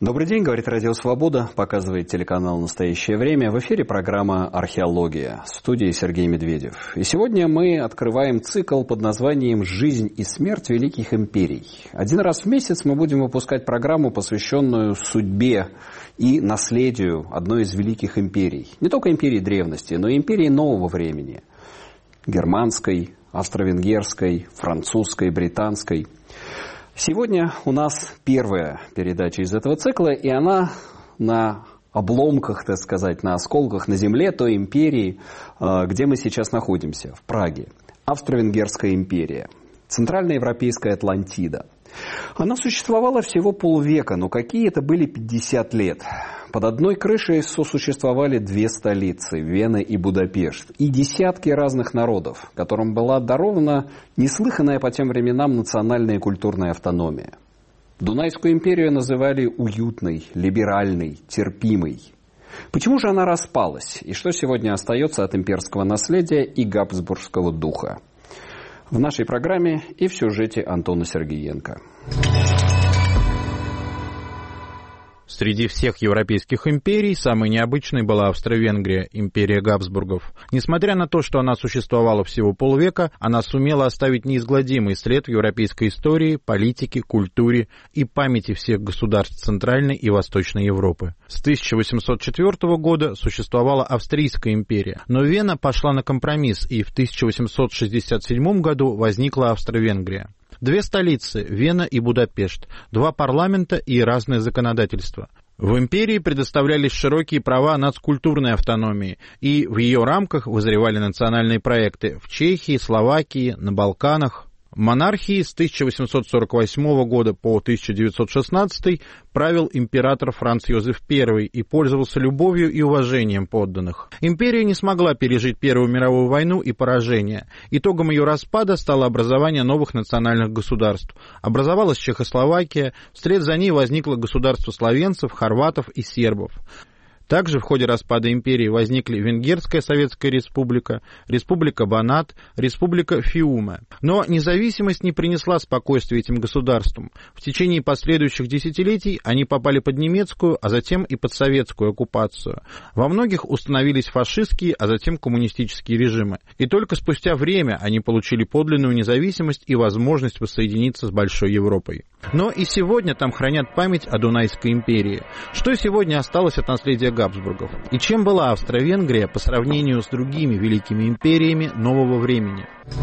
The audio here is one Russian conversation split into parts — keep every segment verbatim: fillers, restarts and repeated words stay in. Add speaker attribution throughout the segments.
Speaker 1: Добрый день, говорит Радио Свобода, показывает телеканал «Настоящее время». В эфире программа «Археология». В студии Сергей Медведев. И сегодня мы открываем цикл под названием «Жизнь и смерть великих империй». Один раз в месяц мы будем выпускать программу, посвященную судьбе и наследию одной из великих империй. Не только империи древности, но и империи нового времени. Германской, австро-венгерской, французской, британской. Сегодня у нас первая передача из этого цикла, и она на обломках, так сказать, на осколках, на земле той империи, где мы сейчас находимся, в Праге. Австро-Венгерская империя, Центральноевропейская Атлантида. Она существовала всего полвека, но какие это были пятьдесят лет. Под одной крышей сосуществовали две столицы, Вена и Будапешт, и десятки разных народов, которым была дарована неслыханная по тем временам национальная и культурная автономия. Дунайскую империю называли уютной, либеральной, терпимой. Почему же она распалась? И что сегодня остается от имперского наследия и габсбургского духа? В нашей программе и в сюжете Антона Сергеенко.
Speaker 2: Среди всех европейских империй самой необычной была Австро-Венгрия, империя Габсбургов. Несмотря на то, что она существовала всего полвека, она сумела оставить неизгладимый след в европейской истории, политике, культуре и памяти всех государств Центральной и Восточной Европы. С тысяча восемьсот четвёртого года существовала Австрийская империя, но Вена пошла на компромисс, и в тысяча восемьсот шестьдесят седьмом году возникла Австро-Венгрия. Две столицы – Вена и Будапешт, два парламента и разное законодательство. В империи предоставлялись широкие права нацкультурной автономии, и в ее рамках вызревали национальные проекты в Чехии, Словакии, на Балканах. Монархией с тысяча восемьсот сорок восьмого года по тысяча девятьсот шестнадцатый правил император Франц Йозеф Первый и пользовался любовью и уважением подданных. Империя не смогла пережить Первую мировую войну и поражение. Итогом ее распада стало образование новых национальных государств. Образовалась Чехословакия, вслед за ней возникло государство словенцев, хорватов и сербов. Также в ходе распада империи возникли Венгерская Советская Республика, Республика Банат, Республика Фиуме. Но независимость не принесла спокойствия этим государствам. В течение последующих десятилетий они попали под немецкую, а затем и под советскую оккупацию. Во многих установились фашистские, а затем коммунистические режимы. И только спустя время они получили подлинную независимость и возможность воссоединиться с Большой Европой. Но и сегодня там хранят память о Дунайской империи. Что сегодня осталось от наследия Габсбургов? И чем была Австро-Венгрия по сравнению с другими великими империями нового времени?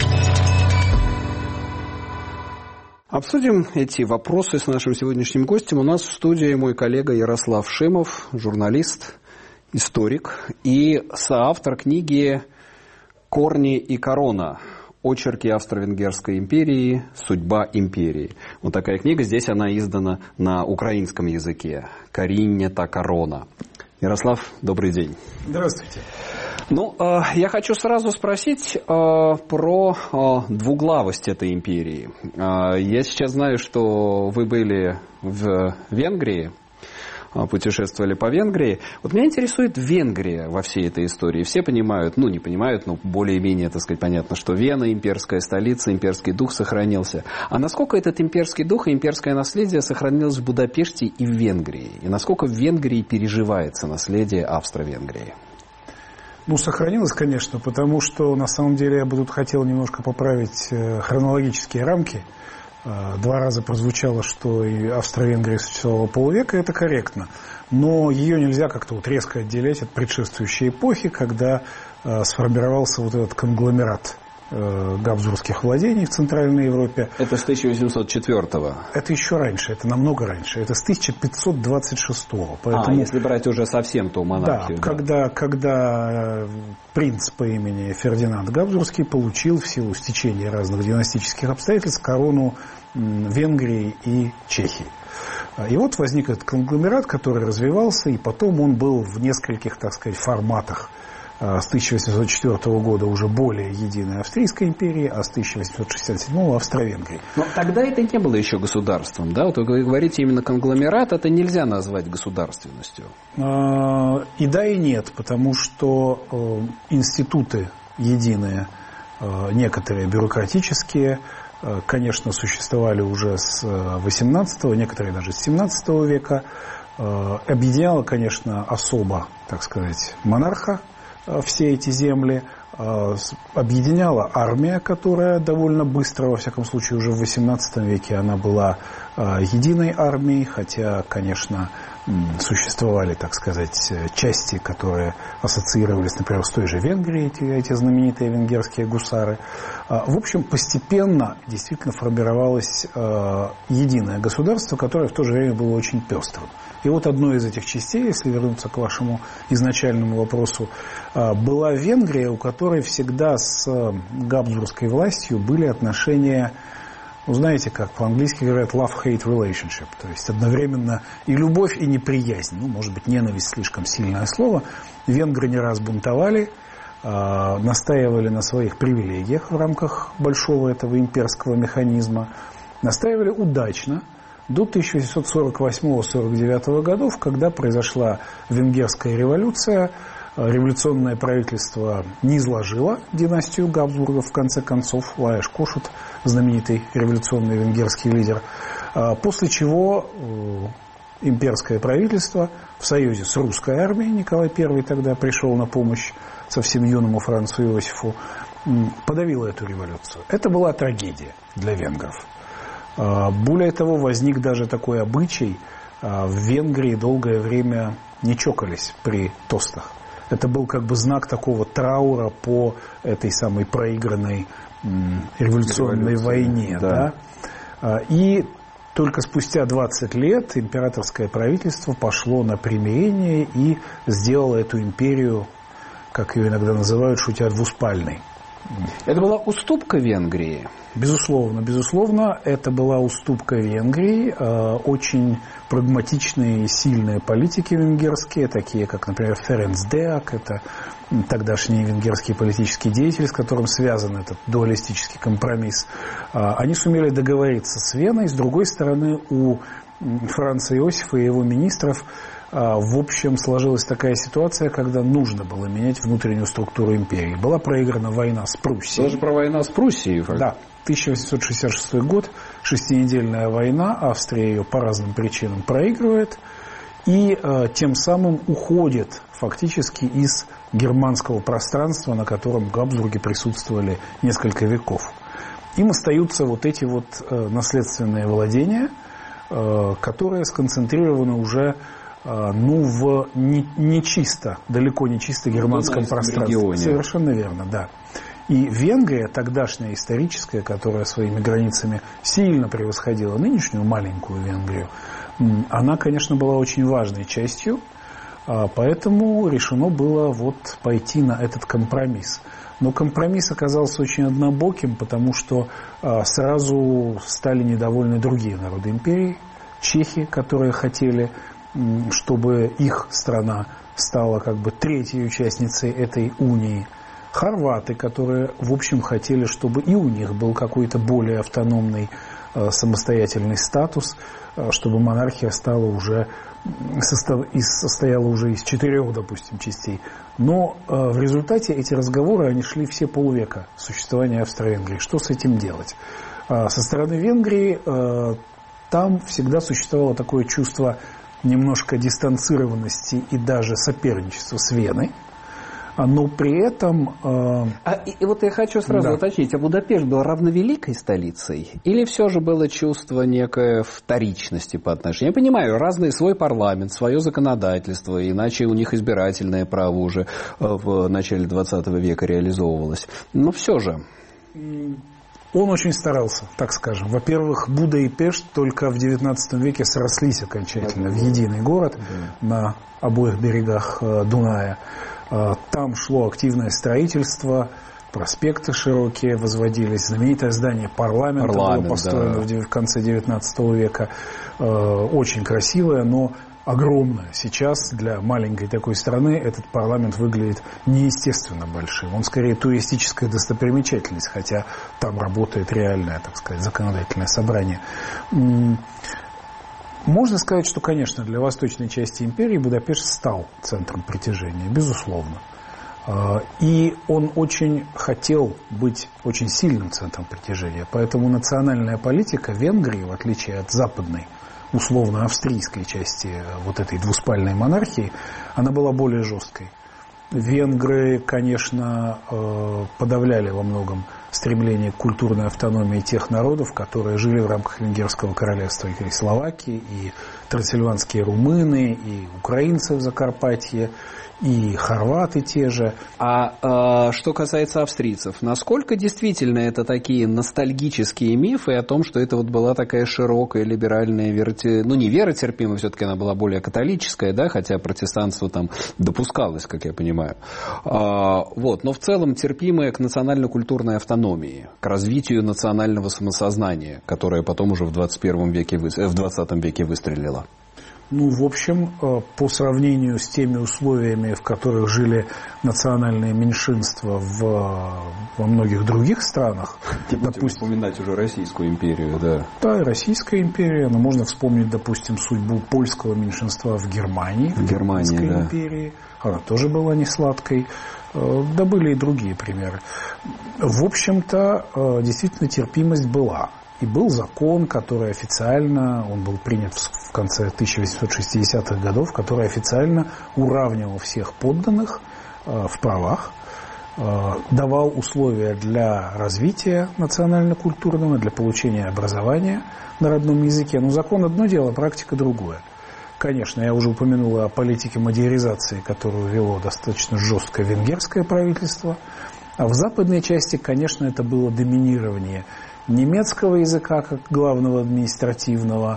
Speaker 1: Обсудим эти вопросы с нашим сегодняшним гостем. У нас в студии мой коллега Ярослав Шимов, журналист, историк и соавтор книги «Корни и корона. Очерки Австро-Венгерской империи. Судьба империи». Вот такая книга. Здесь она издана на украинском языке. «Коріння та корона». Ярослав, добрый день.
Speaker 3: Здравствуйте.
Speaker 1: Ну, э, я хочу сразу спросить э, про э, двуглавость этой империи. Э, я сейчас знаю, что вы были в Венгрии, путешествовали по Венгрии. Вот меня интересует Венгрия во всей этой истории. Все понимают, ну не понимают, но более-менее, так сказать, понятно, что Вена, имперская столица, имперский дух сохранился. А насколько этот имперский дух и имперское наследие сохранилось в Будапеште и в Венгрии? И насколько в Венгрии переживается наследие Австро-Венгрии?
Speaker 3: Ну, сохранилось, конечно, потому что, на самом деле, я бы тут хотел немножко поправить хронологические рамки. Два раза прозвучало, что и Австро-Венгрия существовала полвека, это корректно. Но ее нельзя как-то вот резко отделять от предшествующей эпохи, когда э, сформировался вот этот конгломерат э, габсбургских владений в Центральной Европе.
Speaker 1: Это с тысяча восемьсот четвёртого.
Speaker 3: Это еще раньше, это намного раньше. Это с тысяча пятьсот двадцать шестого. Поэтому,
Speaker 1: а, если брать уже совсем ту монархию.
Speaker 3: Да, да. Когда, когда принц по имени Фердинанд Габсбургский получил в силу стечения разных династических обстоятельств корону Венгрии и Чехии. И вот возник этот конгломерат, который развивался, и потом он был в нескольких, так сказать, форматах. С тысяча восемьсот четвёртого года уже более единой Австрийской империи, а с тысяча восемьсот шестьдесят седьмого Австро-Венгрии.
Speaker 1: Но тогда это не было еще государством, да? Вот вы говорите именно конгломерат, это нельзя назвать государственностью.
Speaker 3: И да, и нет, потому что институты единые, некоторые бюрократические, конечно, существовали уже с восемнадцатого, некоторые даже с семнадцатого века. Объединяла, конечно, особо, так сказать, монарха все эти земли. Объединяла армия, которая довольно быстро, во всяком случае, уже в восемнадцатом веке она была единой армией, хотя, конечно, существовали, так сказать, части, которые ассоциировались, например, с той же Венгрией, эти, эти знаменитые венгерские гусары. В общем, постепенно действительно формировалось единое государство, которое в то же время было очень пестрым. И вот одной из этих частей, если вернуться к вашему изначальному вопросу, была Венгрия, у которой всегда с габсбургской властью были отношения, ну, знаете, как по-английски говорят, love-hate relationship, то есть одновременно и любовь, и неприязнь. Ну, может быть, ненависть слишком сильное слово. Венгры не раз бунтовали, настаивали на своих привилегиях в рамках большого этого имперского механизма, настаивали удачно, до тысяча восемьсот сорок восьмого — сорок девятого годов, когда произошла Венгерская революция. Революционное правительство не изложило династию Габсбургов, в конце концов, Лаеш Кошут, знаменитый революционный венгерский лидер, после чего имперское правительство в союзе с русской армией, Николай Первый тогда пришел на помощь совсем юному Францу Иосифу, подавило эту революцию. Это была трагедия для венгров. Более того, возник даже такой обычай. В Венгрии долгое время не чокались при тостах. Это был как бы знак такого траура по этой самой проигранной революционной Революция, войне. Да. Да? И только спустя двадцать лет императорское правительство пошло на примирение и сделало эту империю, как ее иногда называют, шутя, двуспальной.
Speaker 1: Это была уступка Венгрии?
Speaker 3: Безусловно, безусловно, это была уступка Венгрии. Очень прагматичные и сильные политики венгерские, такие как, например, Ференц Деак, это тогдашний венгерский политический деятель, с которым связан этот дуалистический компромисс. Они сумели договориться с Веной. С другой стороны, у Франца Иосифа и его министров в общем сложилась такая ситуация, когда нужно было менять внутреннюю структуру империи. Была проиграна война с Пруссией.
Speaker 1: Тоже про войну с Пруссией?
Speaker 3: Да. тысяча восемьсот шестьдесят шестой год, шестинедельная война, Австрия ее по разным причинам проигрывает и э, тем самым уходит фактически из германского пространства, на котором Габсбурги присутствовали несколько веков. Им остаются вот эти вот э, наследственные владения, э, которые сконцентрированы уже э, ну, в не, не чисто, далеко не чисто германском пространстве. Регионе. Совершенно верно, да. И Венгрия, тогдашняя историческая, которая своими границами сильно превосходила нынешнюю маленькую Венгрию, она, конечно, была очень важной частью, поэтому решено было вот пойти на этот компромисс. Но компромисс оказался очень однобоким, потому что сразу стали недовольны другие народы империи, чехи, которые хотели, чтобы их страна стала как бы третьей участницей этой унии, хорваты, которые, в общем, хотели, чтобы и у них был какой-то более автономный э, самостоятельный статус, э, чтобы монархия стала уже, состав, из, состояла уже из четырех, допустим, частей. Но э, в результате эти разговоры, они шли все полвека существования Австро-Венгрии. Что с этим делать? Э, со стороны Венгрии э, там всегда существовало такое чувство немножко дистанцированности и даже соперничества с Веной. Но при этом... Э...
Speaker 1: А, и, и вот я хочу сразу да. уточнить, а Будапешт был равновеликой столицей? Или все же было чувство некой вторичности по отношению? Я понимаю, разный свой парламент, свое законодательство, иначе у них избирательное право уже в начале двадцатого века реализовывалось. Но все же...
Speaker 3: Он очень старался, так скажем. Во-первых, Буда и Пешт только в девятнадцатом веке срослись окончательно в единый город да. на обоих берегах Дуная. Там шло активное строительство, проспекты широкие возводились, знаменитое здание парламента Парламент, было построено да. в конце девятнадцатого века. Очень красивое, но огромное. Сейчас для маленькой такой страны этот парламент выглядит неестественно большим. Он скорее туристическая достопримечательность, хотя там работает реальное, так сказать, законодательное собрание. Можно сказать, что, конечно, для восточной части империи Будапешт стал центром притяжения, безусловно. И он очень хотел быть очень сильным центром притяжения. Поэтому национальная политика Венгрии, в отличие от западной, условно-австрийской части вот этой двуспальной монархии, она была более жесткой. Венгры, конечно, подавляли во многом стремление к культурной автономии тех народов, которые жили в рамках Венгерского королевства, и Словакии, и трансильванские румыны, и украинцы в Закарпатье, и хорваты те же.
Speaker 1: А, а что касается австрийцев, насколько действительно это такие ностальгические мифы о том, что это вот была такая широкая либеральная веротерпимость, ну не веротерпимая, все-таки она была более католическая, да, хотя протестанство там допускалось, как я понимаю. А, вот, но в целом терпимая к национально-культурной автономии, к развитию национального самосознания, которое потом уже в двадцать первом веке, в двадцатом веке выстрелило.
Speaker 3: Ну, в общем, по сравнению с теми условиями, в которых жили национальные меньшинства в, во многих других странах.
Speaker 1: Не будем вспоминать уже Российскую империю, да.
Speaker 3: Да, и Российская империя, но можно вспомнить, допустим, судьбу польского меньшинства в Германии, в Германии, да. империи. Она тоже была не сладкой. Да были и другие примеры. В общем-то, действительно, терпимость была. И был закон, который официально, он был принят в конце тысяча восемьсот шестидесятых годов, который официально уравнивал всех подданных э, в правах, э, давал условия для развития национально-культурного, для получения образования на родном языке. Но закон одно дело, практика другое. Конечно, я уже упомянул о политике модернизации, которую вело достаточно жесткое венгерское правительство. А в западной части, конечно, это было доминирование немецкого языка как главного административного.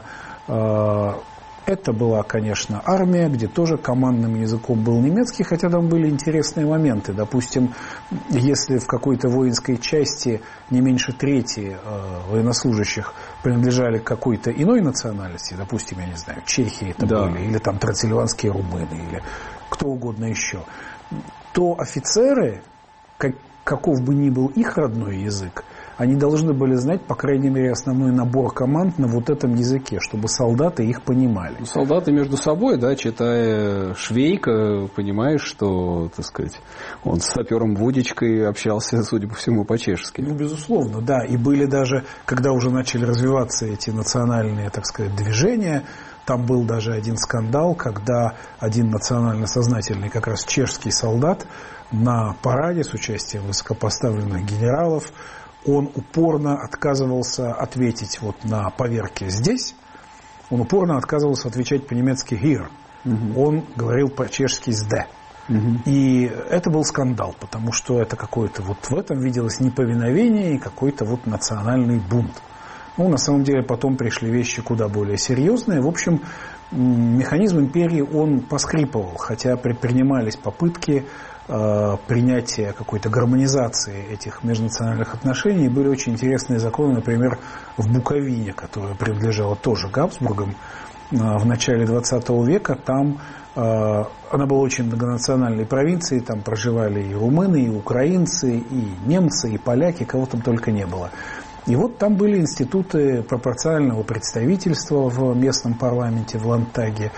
Speaker 3: Это была, конечно, армия, где тоже командным языком был немецкий, хотя там были интересные моменты. Допустим, если в какой-то воинской части не меньше трети военнослужащих принадлежали к какой-то иной национальности, допустим, я не знаю, Чехии это да. были, или там трансильванские румыны, или кто угодно еще, то офицеры, как, каков бы ни был их родной язык, они должны были знать, по крайней мере, основной набор команд на вот этом языке, чтобы солдаты их понимали.
Speaker 1: Солдаты между собой, да, читая Швейка, понимаешь, что, так сказать, он с сапером Вудичкой общался, судя по всему, по-чешски.
Speaker 3: Ну, безусловно, да. И были даже, когда уже начали развиваться эти национальные, так сказать, движения, там был даже один скандал, когда один национально сознательный, как раз чешский солдат, на параде с участием высокопоставленных генералов, он упорно отказывался ответить вот на поверке здесь, он упорно отказывался отвечать по-немецки «here». Угу. Он говорил по-чешски «сде». Угу. И это был скандал, потому что это какое-то вот в этом виделось неповиновение и какой-то вот национальный бунт. Ну, на самом деле, потом пришли вещи куда более серьезные. В общем, механизм империи, он поскрипывал, хотя предпринимались попытки принятия какой-то гармонизации этих межнациональных отношений. Были очень интересные законы, например, в Буковине, которая принадлежала тоже Габсбургам в начале двадцатого века. Там она была очень многонациональной провинцией, там проживали и румыны, и украинцы, и немцы, и поляки, кого там только не было. И вот там были институты пропорционального представительства в местном парламенте, в Ландтаге,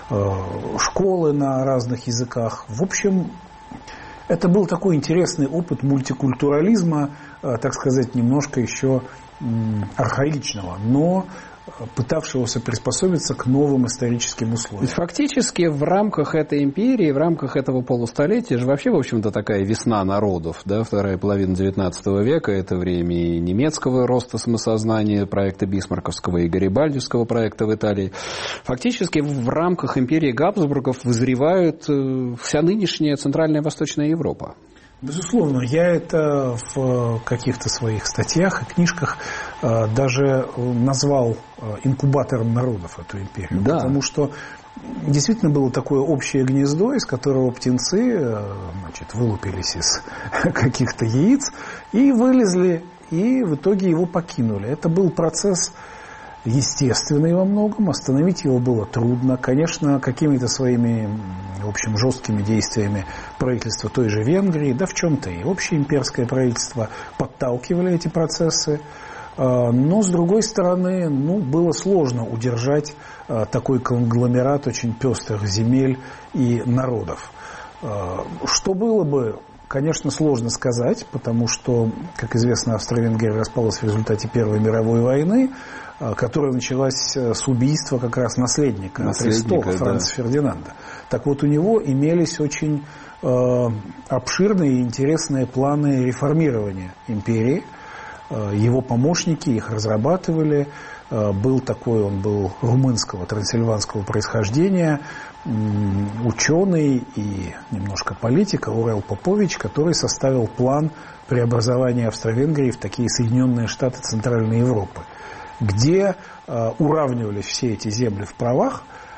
Speaker 3: школы на разных языках. В общем, это был такой интересный опыт мультикультурализма, так сказать, немножко еще архаичного, но пытавшегося приспособиться к новым историческим условиям.
Speaker 1: Фактически в рамках этой империи, в рамках этого полустолетия же вообще, в общем-то, такая весна народов, да, вторая половина девятнадцатого века, это время и немецкого роста самосознания, проекта Бисмарковского и гарибальдевского проекта в Италии. Фактически в рамках империи Габсбургов вызревает вся нынешняя Центральная и Восточная Европа.
Speaker 3: Безусловно, я это в каких-то своих статьях и книжках даже назвал инкубатором народов эту империю. Да. Потому что действительно было такое общее гнездо, из которого птенцы, значит, вылупились из каких-то яиц и вылезли, и в итоге его покинули. Это был процесс естественный во многом, остановить его было трудно. Конечно, какими-то своими, в общем, жесткими действиями правительства той же Венгрии, да в чем-то и общеимперское правительство подталкивали эти процессы. Но, с другой стороны, ну, было сложно удержать такой конгломерат очень пестрых земель и народов. Что было бы конечно, сложно сказать, потому что, как известно, Австро-Венгрия распалась в результате Первой мировой войны, которая началась с убийства как раз наследника, наследника престола Франца да. Фердинанда. Так вот, у него имелись очень э, обширные и интересные планы реформирования империи. Э, его помощники их разрабатывали. Э, был такой, он был румынского, трансильванского происхождения, э, ученый и немножко политик Аурел Попович, который составил план преобразования Австро-Венгрии в такие Соединенные Штаты Центральной Европы, где э, уравнивались все эти земли в правах.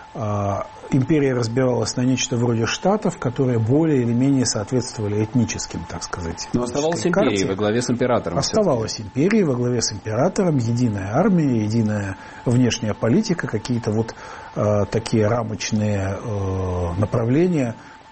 Speaker 3: Э, империя разбивалась на нечто вроде штатов, которые более или менее соответствовали этническим, так сказать.
Speaker 1: Но оставалась империей во главе с императором.
Speaker 3: Оставалась империей во главе с императором, единая армия, единая внешняя политика, какие-то вот э, такие рамочные э, направления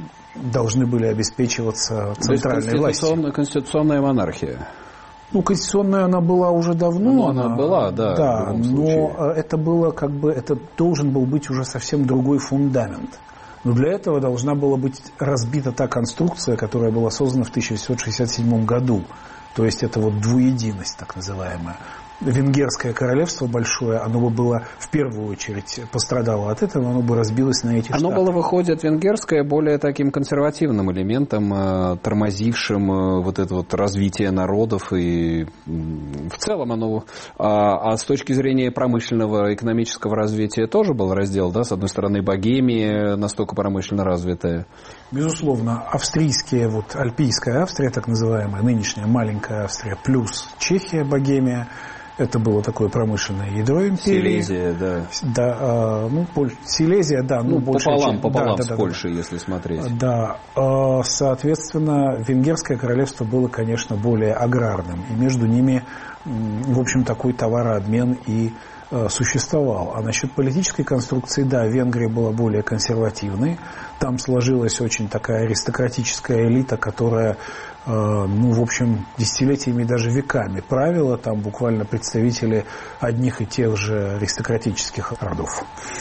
Speaker 3: должны были обеспечиваться центральной властью.
Speaker 1: Конституционная монархия.
Speaker 3: Ну, конституционная она была уже давно.
Speaker 1: Ну, она, она была, да.
Speaker 3: Да, но это было как бы, это должен был быть уже совсем другой фундамент. Но для этого должна была быть разбита та конструкция, которая была создана в тысяча восемьсот шестьдесят седьмом году. То есть это вот двуединость, так называемая. Венгерское королевство большое, оно бы было в первую очередь пострадало от этого, оно бы разбилось на эти штаты.
Speaker 1: Оно было, выходит, венгерское более таким консервативным элементом, тормозившим вот это вот развитие народов, и в целом оно... А, а с точки зрения промышленного, экономического развития тоже был раздел, да? С одной стороны, Богемия настолько промышленно развитая.
Speaker 3: Безусловно, австрийские, вот Альпийская Австрия, так называемая, нынешняя маленькая Австрия, плюс Чехия, Богемия, это было такое промышленное ядро империи.
Speaker 1: Силезия, да.
Speaker 3: Да, э, ну, Силезия, да.
Speaker 1: Ну,
Speaker 3: ну больше,
Speaker 1: пополам,
Speaker 3: чем...
Speaker 1: пополам
Speaker 3: да,
Speaker 1: с
Speaker 3: да,
Speaker 1: Польшей,
Speaker 3: да,
Speaker 1: если смотреть.
Speaker 3: Да, э, соответственно, Венгерское королевство было, конечно, более аграрным. И между ними, в общем, такой товарообмен и э, существовал. А насчет политической конструкции, да, Венгрия была более консервативной. Там сложилась очень такая аристократическая элита, которая... ну, в общем, десятилетиями, даже веками правила, там буквально представители одних и тех же аристократических родов.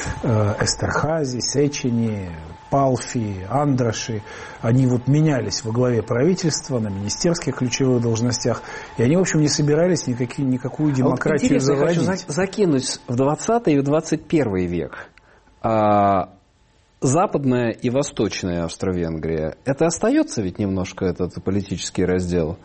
Speaker 3: Эстерхази, Сечени, Палфи, Андраши, они вот менялись во главе правительства, на министерских ключевых должностях, и они, в общем, не собирались никакие, никакую демократию а вот заводить.
Speaker 1: Я хочу закинуть в двадцатый и в двадцать первый век. Западная и восточная Австро-Венгрия, это остается ведь немножко этот политический раздел?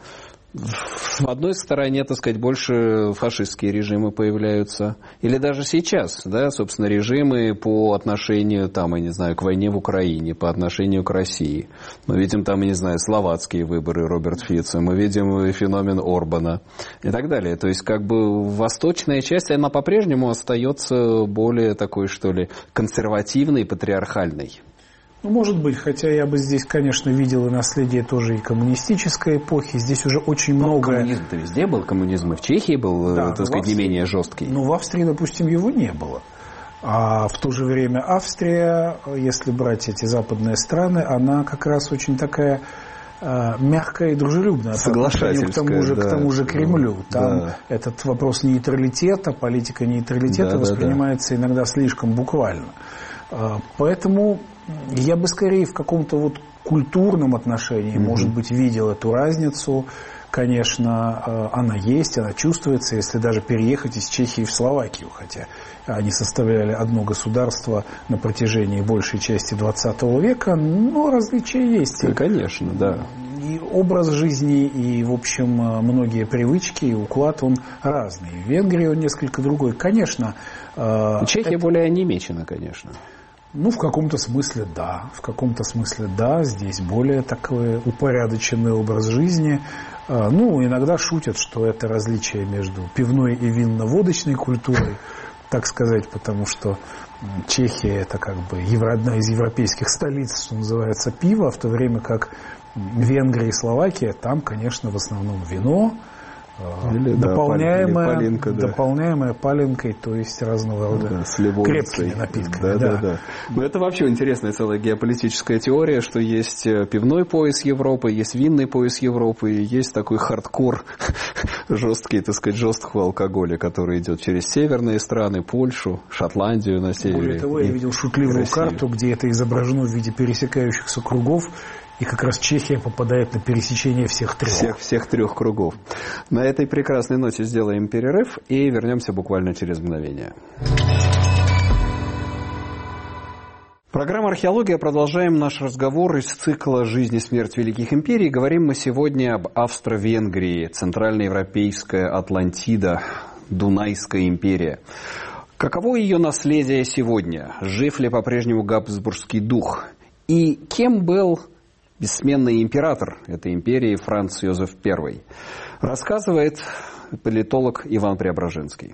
Speaker 1: В одной стороне, так сказать, больше фашистские режимы появляются. Или даже сейчас, да, собственно, режимы по отношению, там, я не знаю, к войне в Украине, по отношению к России. Мы видим там, я не знаю, словацкие выборы Роберт Фицо, мы видим феномен Орбана и так далее. То есть, как бы, восточная часть, она по-прежнему остается более такой, что ли, консервативной, патриархальной.
Speaker 3: Ну, может быть, хотя я бы здесь, конечно, видел и наследие тоже и коммунистической эпохи. Здесь уже очень
Speaker 1: ну,
Speaker 3: много...
Speaker 1: Коммунизм-то везде был, коммунизм и в Чехии был, да, так сказать, не менее жесткий.
Speaker 3: Ну, в Австрии, допустим, его не было. А в то же время Австрия, если брать эти западные страны, она как раз очень такая э, мягкая и дружелюбная по отношению к тому же, да, к тому же Кремлю. Там да. этот вопрос нейтралитета, политика нейтралитета да, воспринимается да, да. иногда слишком буквально. Поэтому я бы скорее в каком-то вот культурном отношении, mm-hmm. может быть, видел эту разницу. Конечно, она есть, она чувствуется, если даже переехать из Чехии в Словакию, хотя они составляли одно государство на протяжении большей части двадцатого века, но различия есть.
Speaker 1: Ну, конечно, да.
Speaker 3: И образ жизни, и, в общем, многие привычки, и уклад, он разный. В Венгрии он несколько другой. Конечно.
Speaker 1: Чехия это... более онемечена, конечно.
Speaker 3: Ну, в каком-то смысле да. В каком-то смысле да. Здесь более такой упорядоченный образ жизни. Ну, иногда шутят, что это различие между пивной и винно-водочной культурой, так сказать, потому что Чехия это как бы одна из европейских столиц, что называется, пива, в то время как Венгрия и Словакия, там, конечно, в основном вино, или, дополняемое, да, паленка, да. дополняемое паленкой, то есть разного рода да, крепкими напитками.
Speaker 1: Да, да. Да, да. Но это вообще интересная целая геополитическая теория, что есть пивной пояс Европы, есть винный пояс Европы, и есть такой хардкор жесткий, так сказать, жесткого алкоголя, который идет через северные страны, Польшу, Шотландию на севере.
Speaker 3: Более того, я видел шутливую карту, где это изображено в виде пересекающихся кругов, и как раз Чехия попадает на пересечение всех трех.
Speaker 1: Всех, всех трех кругов. На этой прекрасной ноте сделаем перерыв и вернемся буквально через мгновение. Программа «Археология». Продолжаем наш разговор из цикла «Жизнь и смерть великих империй». Говорим мы сегодня об Австро-Венгрии, центральноевропейская Атлантида, Дунайская империя. Каково ее наследие сегодня? Жив ли по-прежнему габсбургский дух? И кем был бессменный император этой империи Франц Йозеф Первый? Рассказывает политолог Иван Преображенский.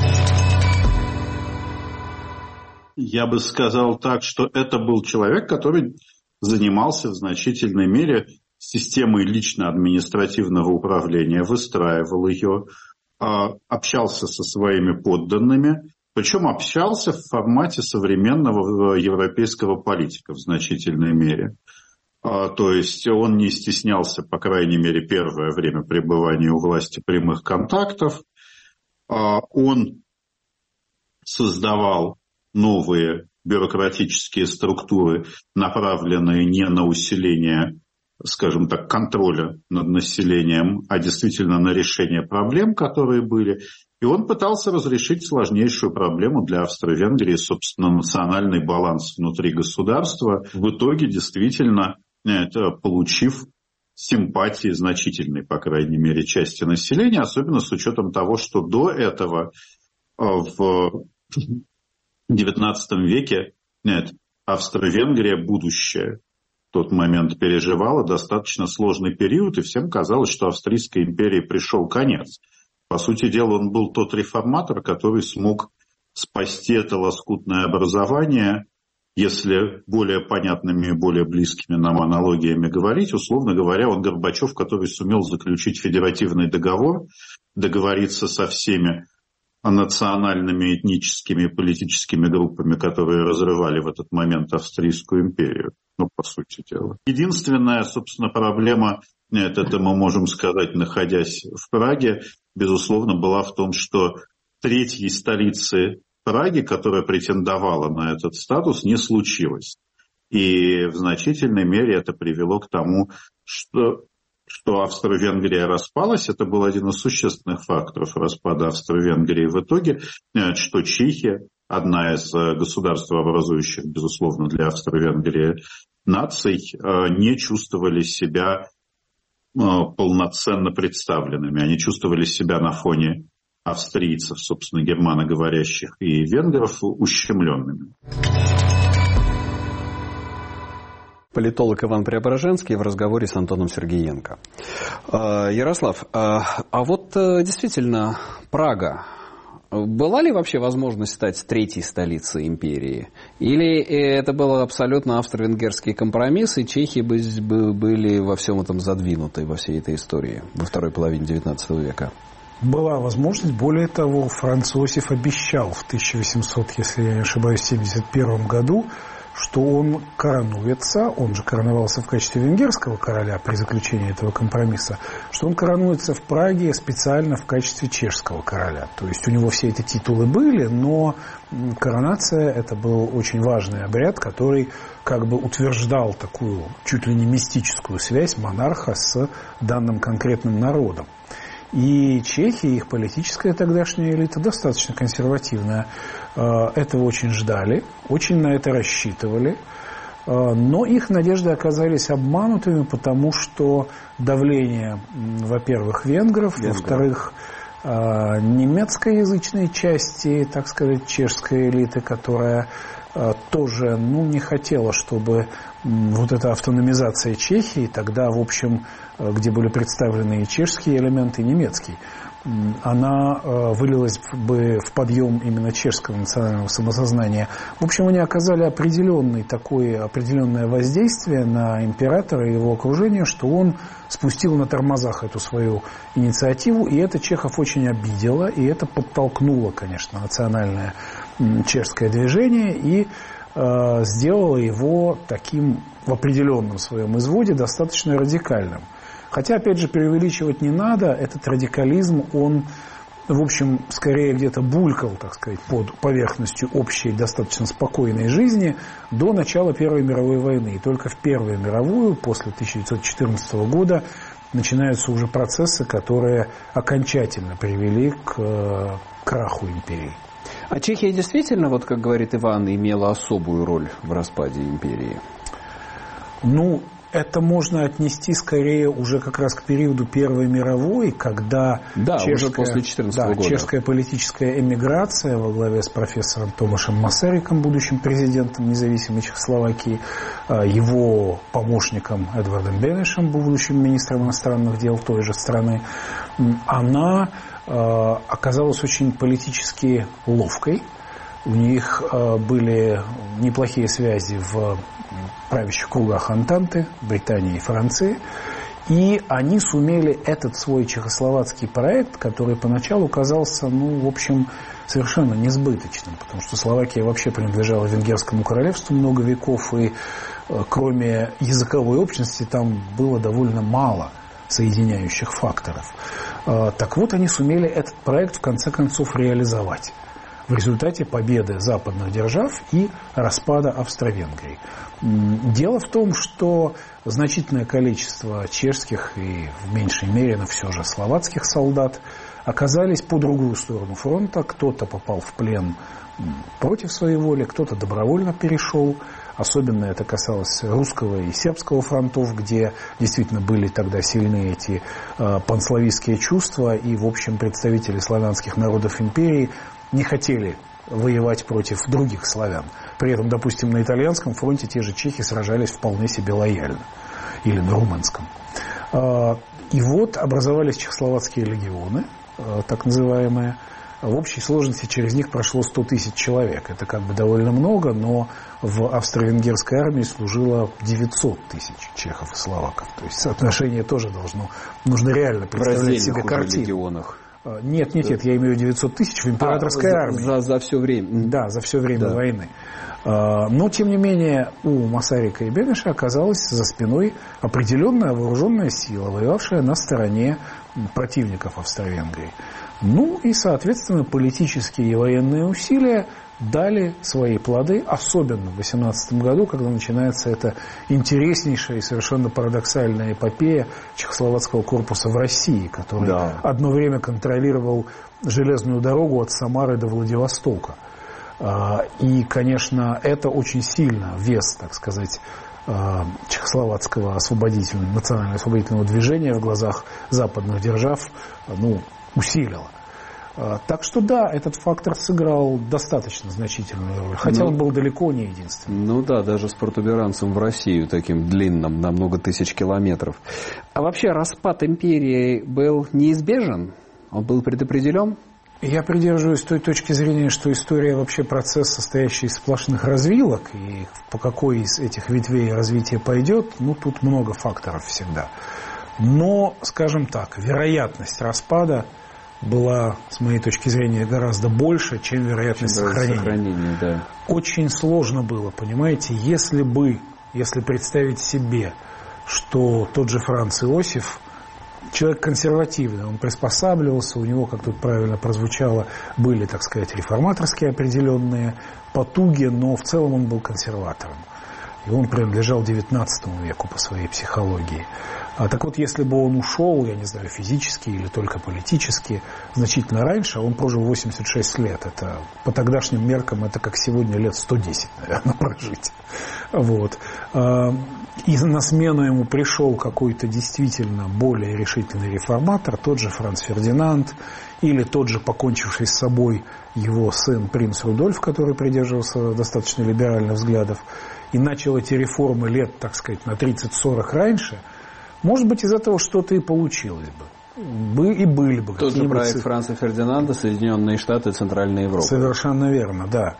Speaker 4: Я бы сказал так, что это был человек, который занимался в значительной мере системой лично-административного управления, выстраивал ее, общался со своими подданными, причем общался в формате современного европейского политика в значительной мере. То есть он не стеснялся, по крайней мере, первое время пребывания у власти прямых контактов. Он создавал новые бюрократические структуры, направленные не на усиление, скажем так, контроля над населением, а действительно на решение проблем, которые были. И он пытался разрешить сложнейшую проблему для Австро-Венгрии, собственно, национальный баланс внутри государства, в итоге действительно это, получив симпатии значительной, по крайней мере, части населения, особенно с учетом того, что до этого в В девятнадцатом веке нет, Австро-Венгрия будущее в тот момент переживала достаточно сложный период, и всем казалось, что Австрийской империи пришел конец. По сути дела, он был тот реформатор, который смог спасти это лоскутное образование, если более понятными и более близкими нам аналогиями говорить. Условно говоря, он Горбачев, который сумел заключить федеративный договор, договориться со всеми национальными, этническими и политическими группами, которые разрывали в этот момент Австрийскую империю. Ну, по сути дела. Единственная, собственно, проблема, нет, это мы можем сказать, находясь в Праге, безусловно, была в том, что третьей столицы Праги, которая претендовала на этот статус, не случилось. И в значительной мере это привело к тому, что что Австро-Венгрия распалась, это был один из существенных факторов распада Австро-Венгрии в итоге, что Чехия, одна из государств, образующих, безусловно, для Австро-Венгрии наций, не чувствовали себя полноценно представленными. Они чувствовали себя на фоне австрийцев, собственно, германоговорящих и венгров ущемленными.
Speaker 1: Политолог Иван Преображенский в разговоре с Антоном Сергеенко. Ярослав, а вот действительно Прага, была ли вообще возможность стать третьей столицей империи? Или это был абсолютно австро-венгерский компромисс, и чехи были во всем этом задвинуты, во всей этой истории, во второй половине девятнадцатого века?
Speaker 3: Была возможность. Более того, Франц Иосиф обещал в тысяча восемьсот, если я не ошибаюсь, семьдесят первом году, что он коронуется, он же короновался в качестве венгерского короля при заключении этого компромисса, что он коронуется в Праге специально в качестве чешского короля. То есть у него все эти титулы были, но коронация – это был очень важный обряд, который как бы утверждал такую чуть ли не мистическую связь монарха с данным конкретным народом. И чехи, их политическая тогдашняя элита достаточно консервативная. Этого очень ждали, очень на это рассчитывали. Но их надежды оказались обманутыми, потому что давление, во-первых, венгров, Венгры. во-вторых, немецкоязычной части, так сказать, чешской элиты, которая тоже ну, не хотела, чтобы вот эта автономизация Чехии, тогда, в общем, где были представлены и чешские элементы, и немецкий, она вылилась бы в подъем именно чешского национального самосознания. В общем, они оказали определенный такое, определенное воздействие на императора и его окружение, что он спустил на тормозах эту свою инициативу, и это чехов очень обидело, и это подтолкнуло, конечно, национальное чешское движение и э, сделало его таким в определенном своем изводе достаточно радикальным. Хотя, опять же, преувеличивать не надо. Этот радикализм, он, в общем, скорее где-то булькал, так сказать, под поверхностью общей, достаточно спокойной жизни до начала Первой мировой войны. И только в Первую мировую, после тысяча девятьсот четырнадцатого года, начинаются уже процессы, которые окончательно привели к краху империи.
Speaker 1: А Чехия действительно, вот как говорит Иван, имела особую роль в распаде империи?
Speaker 3: Ну, это можно отнести скорее уже как раз к периоду Первой мировой, когда
Speaker 1: да,
Speaker 3: чешская,
Speaker 1: уже после четырнадцатого
Speaker 3: да,
Speaker 1: года.
Speaker 3: чешская политическая эмиграция во главе с профессором Томашем Масариком, будущим президентом независимой Чехословакии, его помощником Эдвардом Бенешем, будущим министром иностранных дел той же страны, она оказалась очень политически ловкой. У них были неплохие связи в правящих кругах Антанты, Британии и Франции. И они сумели этот свой чехословацкий проект, который поначалу казался, ну, в общем, совершенно несбыточным, потому что Словакия вообще принадлежала Венгерскому королевству много веков, и кроме языковой общности там было довольно мало соединяющих факторов. Так вот, они сумели этот проект в конце концов реализовать в результате победы западных держав и распада Австро-Венгрии. Дело в том, что значительное количество чешских и в меньшей мере, но все же словацких солдат оказались по другую сторону фронта. Кто-то попал в плен против своей воли, кто-то добровольно перешел. Особенно это касалось русского и сербского фронтов, где действительно были тогда сильны эти э, панславистские чувства, и, в общем, представители славянских народов империи не хотели воевать против других славян. При этом, допустим, на итальянском фронте те же чехи сражались вполне себе лояльно. Или на румынском. И вот образовались чехословацкие легионы, так называемые. В общей сложности через них прошло сто тысяч человек. Это как бы довольно много, но в австро-венгерской армии служило девятьсот тысяч чехов и словаков. То есть соотношение тоже должно... Нужно реально представлять себе картину.
Speaker 1: Легионах.
Speaker 3: Нет, нет, нет, я имею в виду девятьсот тысяч в императорской
Speaker 1: а,
Speaker 3: армии.
Speaker 1: За, за все время.
Speaker 3: Да, за все время
Speaker 1: да.
Speaker 3: войны. Но, тем не менее, у Масарика и Бенеша оказалась за спиной определенная вооруженная сила, воевавшая на стороне противников Австро-Венгрии. Ну и, соответственно, политические и военные усилия дали свои плоды, особенно в восемнадцатом году, когда начинается эта интереснейшая и совершенно парадоксальная эпопея Чехословацкого корпуса в России, который да. одно время контролировал железную дорогу от Самары до Владивостока. И, конечно, это очень сильно вес, так сказать, чехословацкого освободительного, национально-освободительного движения в глазах западных держав, ну, усилило. Так что да, этот фактор сыграл достаточно значительную роль, хотя ну, он был далеко не единственным.
Speaker 1: Ну да, даже с протуберанцем в Россию, таким длинным, на много тысяч километров. А вообще распад империи был неизбежен? Он был предопределен?
Speaker 3: Я придерживаюсь той точки зрения, что история вообще процесс, состоящий из сплошных развилок, и по какой из этих ветвей развитие пойдет, ну тут много факторов всегда. Но, скажем так, вероятность распада была, с моей точки зрения, гораздо больше, чем вероятность чем сохранения. сохранения да. Очень сложно было, понимаете, если бы, если представить себе, что тот же Франц Иосиф, человек консервативный, он приспосабливался, у него, как тут правильно прозвучало, были, так сказать, реформаторские определенные потуги, но в целом он был консерватором. И он принадлежал девятнадцатому веку по своей психологии. А так вот, если бы он ушел, я не знаю, физически или только политически, значительно раньше, он прожил восемьдесят шесть лет. Это по тогдашним меркам, это как сегодня лет сто десять, наверное, прожить. Вот. И на смену ему пришел какой-то действительно более решительный реформатор, тот же Франц Фердинанд, или тот же покончивший с собой его сын принц Рудольф, который придерживался достаточно либеральных взглядов, и начал эти реформы лет, так сказать, на тридцать-сорок раньше, может быть, из этого что-то и получилось бы. Бы и были бы.
Speaker 1: Тот же проект цифры. Франца Фердинанда, Соединенные Штаты, Центральная Европа.
Speaker 3: Совершенно верно, да.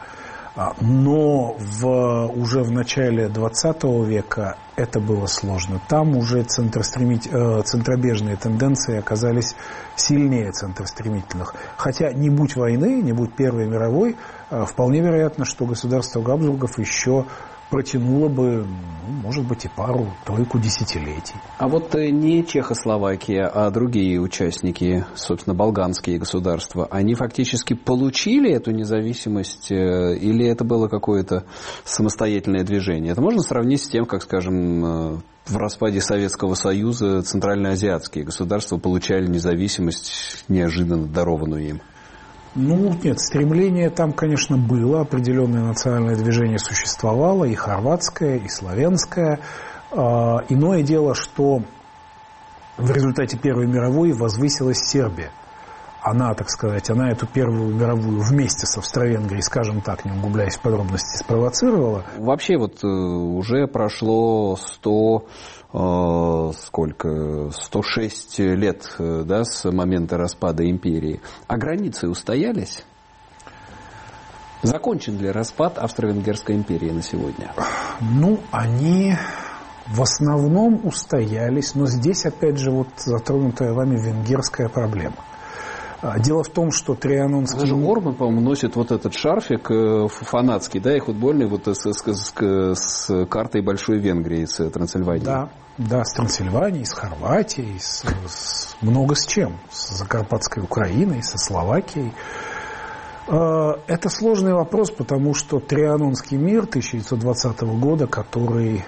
Speaker 3: Но в, уже в начале двадцатого века это было сложно. Там уже центробежные тенденции оказались сильнее центростремительных. Хотя не будь войны, не будь Первой мировой, вполне вероятно, что государство Габсбургов еще протянуло бы, ну, может быть, и пару-тройку десятилетий.
Speaker 1: А вот не Чехословакия, а другие участники, собственно, балканские государства, они фактически получили эту независимость или это было какое-то самостоятельное движение? Это можно сравнить с тем, как, скажем, в распаде Советского Союза центральноазиатские государства получали независимость, неожиданно дарованную им?
Speaker 3: Ну, нет, стремление там, конечно, было, определенное национальное движение существовало, и хорватское, и славянское. Иное дело, что в результате Первой мировой возвысилась Сербия. Она, так сказать, она эту Первую мировую вместе с Австро-Венгрией, скажем так, не углубляясь в подробности, спровоцировала.
Speaker 1: Вообще вот уже прошло сто... сколько, сто шесть лет, да, с момента распада империи. А границы устоялись? Закончен ли распад Австро-Венгерской империи на сегодня?
Speaker 3: Ну, они в основном устоялись, но здесь, опять же, вот затронутая вами венгерская проблема. Дело в том, что Трианонский...
Speaker 1: Даже Орбан, по-моему, носит вот этот шарфик фанатский, да, и футбольный, вот с, с, с, с картой Большой Венгрии, с Трансильванией.
Speaker 3: Да, да, с Трансильванией, с Хорватией, с, с, много с чем. С Закарпатской Украиной, со Словакией. Это сложный вопрос, потому что Трианонский мир тысяча девятьсот двадцатого года, который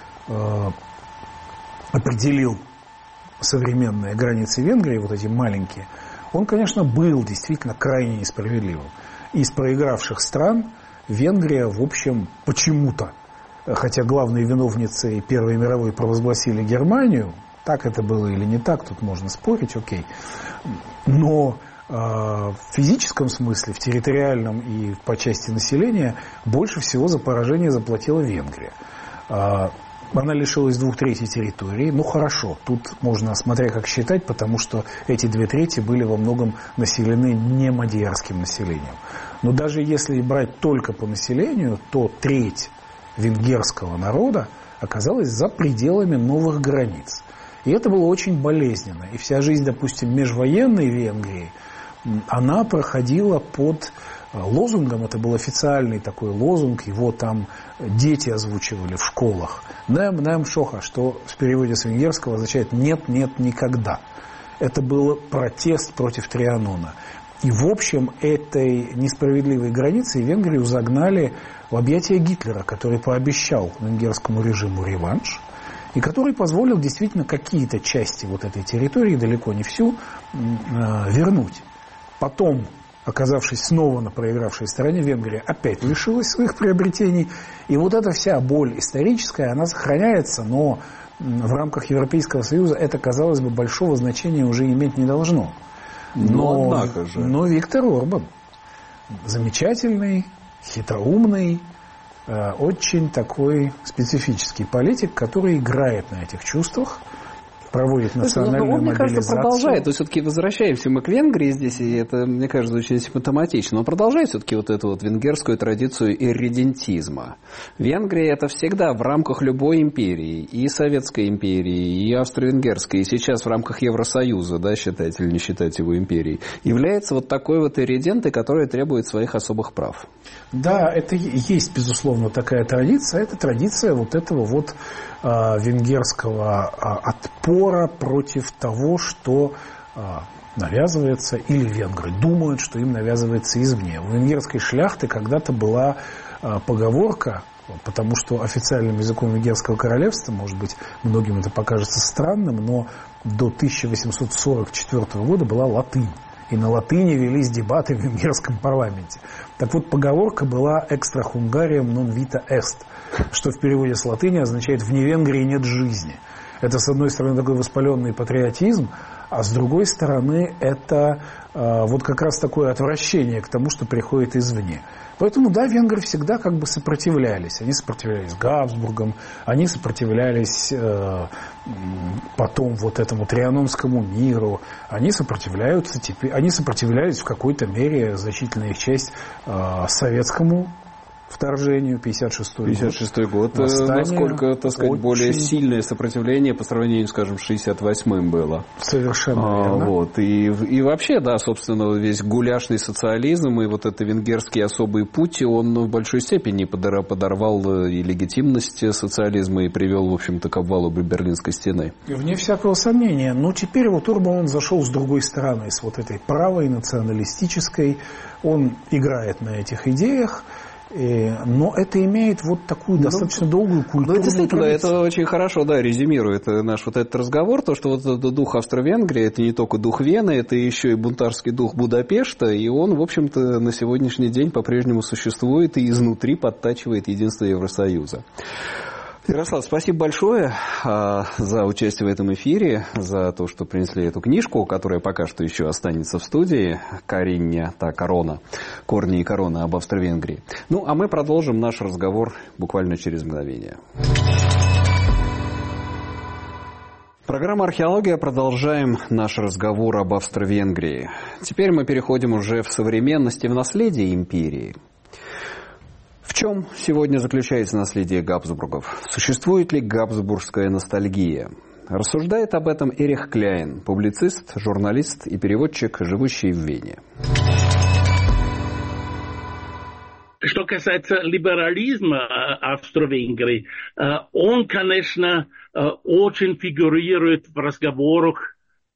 Speaker 3: определил современные границы Венгрии, вот эти маленькие, он, конечно, был действительно крайне несправедливым. Из проигравших стран Венгрия, в общем, почему-то, хотя главной виновницей Первой мировой провозгласили Германию, так это было или не так, тут можно спорить, окей. Но э, в физическом смысле, в территориальном и по части населения больше всего за поражение заплатила Венгрия. Э, Она лишилась двух третей территории. Ну, хорошо, тут можно, смотря как считать, потому что эти две трети были во многом населены не мадьярским населением. Но даже если брать только по населению, то треть венгерского народа оказалась за пределами новых границ. И это было очень болезненно. И вся жизнь, допустим, межвоенной Венгрии, она проходила под лозунгом, это был официальный такой лозунг, его там дети озвучивали в школах. «Нем, нем, шоха», что в переводе с венгерского означает «нет, нет, никогда». Это был протест против Трианона. И, в общем, этой несправедливой границей Венгрию загнали в объятия Гитлера, который пообещал венгерскому режиму реванш, и который позволил действительно какие-то части вот этой территории, далеко не всю, вернуть. Потом, оказавшись снова на проигравшей стороне, Венгрия опять лишилась своих приобретений. И вот эта вся боль историческая, она сохраняется, но в рамках Европейского Союза это, казалось бы, большого значения уже иметь не должно. Но,
Speaker 1: но, однако же.
Speaker 3: но Виктор Орбан замечательный, хитроумный, очень такой специфический политик, который играет на этих чувствах, проводит национальную
Speaker 1: но он, мне
Speaker 3: мобилизацию.
Speaker 1: кажется, продолжает. То есть, все-таки возвращаемся мы к Венгрии здесь, и это, мне кажется, очень симптоматично. Он продолжает все-таки вот эту вот венгерскую традицию ирредентизма. Венгрия – это всегда в рамках любой империи, и Советской империи, и Австро-Венгерской, и сейчас в рамках Евросоюза, да, считать или не считать его империей, является вот такой вот ирредентой, которая требует своих особых прав. Да,
Speaker 3: это есть, безусловно, такая традиция. Это традиция вот этого вот э, венгерского э, отпора против того, что э, навязывается, или венгры думают, что им навязывается извне. У венгерской шляхты когда-то была э, поговорка, потому что официальным языком венгерского королевства, может быть, многим это покажется странным, но до тысяча восемьсот сорок четвёртого года была латынь. И на латыни велись дебаты в венгерском парламенте. Так вот, поговорка была «extra Hungariam non vita est», что в переводе с латыни означает «вне Венгрии нет жизни». Это, с одной стороны, такой воспаленный патриотизм, а с другой стороны, это э, вот как раз такое отвращение к тому, что приходит извне. Поэтому, да, венгры всегда как бы сопротивлялись. Они сопротивлялись Габсбургам, они сопротивлялись э, потом вот этому Трианонскому миру, они сопротивляются теперь, они сопротивлялись в какой-то мере, значительная их часть, э, советскому вторжению, пятьдесят шестой год.
Speaker 1: пятьдесят шестой год,
Speaker 3: Восстание
Speaker 1: насколько, так сказать,
Speaker 3: очень...
Speaker 1: более сильное сопротивление по сравнению, скажем, с шестьдесят восьмым было.
Speaker 3: Совершенно
Speaker 1: а,
Speaker 3: верно.
Speaker 1: Вот. И, и вообще, да, собственно, весь гуляшный социализм и вот это венгерский особый путь, он в большой степени подорвал и легитимность социализма и привел, в общем-то, к обвалу Берлинской стены.
Speaker 3: Вне всякого сомнения. Но теперь вот Орбан, он зашел с другой стороны, с вот этой правой, националистической. Он играет на этих идеях. Но это имеет вот такую ну, достаточно долгую культурную
Speaker 1: Ну, действительно,
Speaker 3: традицию.
Speaker 1: это очень хорошо, да, резюмирует наш вот этот разговор, то, что вот этот дух Австро-Венгрии, это не только дух Вены, это еще и бунтарский дух Будапешта, и он, в общем-то, на сегодняшний день по-прежнему существует и изнутри подтачивает единство Евросоюза. Ярослав, спасибо большое а, за участие в этом эфире, за то, что принесли эту книжку, которая пока что еще останется в студии. Коренья, та корона, корни и корона об Австро-Венгрии. Ну, а мы продолжим наш разговор буквально через мгновение. Программа «Археология». Продолжаем наш разговор об Австро-Венгрии. Теперь мы переходим уже в современность и в наследие империи. В чем сегодня заключается наследие Габсбургов? Существует ли габсбургская ностальгия? Рассуждает об этом Эрих Кляйн, публицист, журналист и переводчик, живущий в Вене.
Speaker 5: Что касается либерализма Австро-Венгрии, он, конечно, очень фигурирует в разговорах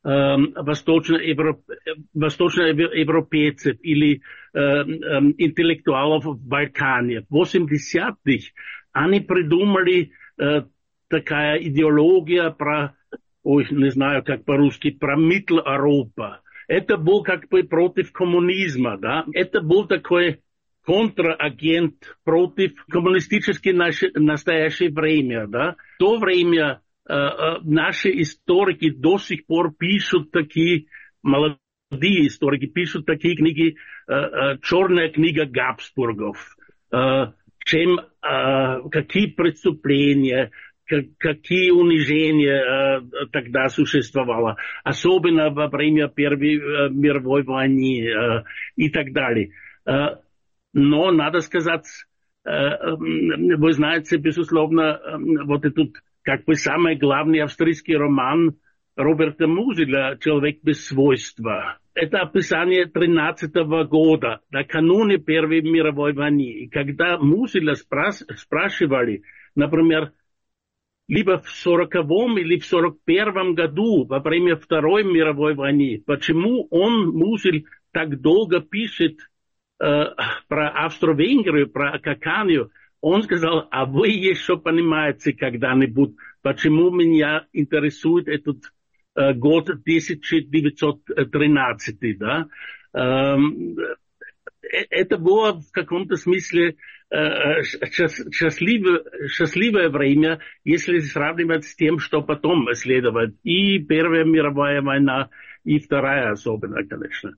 Speaker 5: восточноевропейцев или э, э, интеллектуалов в Балкане. В восьмидесятых они придумали э, такая идеология про, ой, не знаю, как по-русски, про Mitteleuropa. Это был как бы против коммунизма, да. Это был такой контрагент против коммунистической настоящее время, да. В то время наши историки до сих пор пишут такие, молодые историки пишут такие книги, «Черная книга Габсбургов», чем, какие преступления, какие унижения тогда существовало, особенно во время Первой мировой войны и так далее. Но, надо сказать, вы знаете, безусловно, вот этот как бы самый главный австрийский роман Роберта Музеля «Человек без свойства». Это описание тринадцатого года, накануне Первой мировой войны. И когда Музеля спрас- спрашивали, например, либо в сороковом или в сорок первом году, во время Второй мировой войны, почему он, Музель, так долго пишет э, про Австро-Венгрию, про Каканию, он сказал, а вы еще понимаете когда-нибудь, почему меня интересует этот э, год тысяча девятьсот тринадцатый, да? Эм, это было в каком-то смысле э, счастливое, счастливое время, если сравнивать с тем, что потом следует. И Первая мировая война, и Вторая особенно, конечно.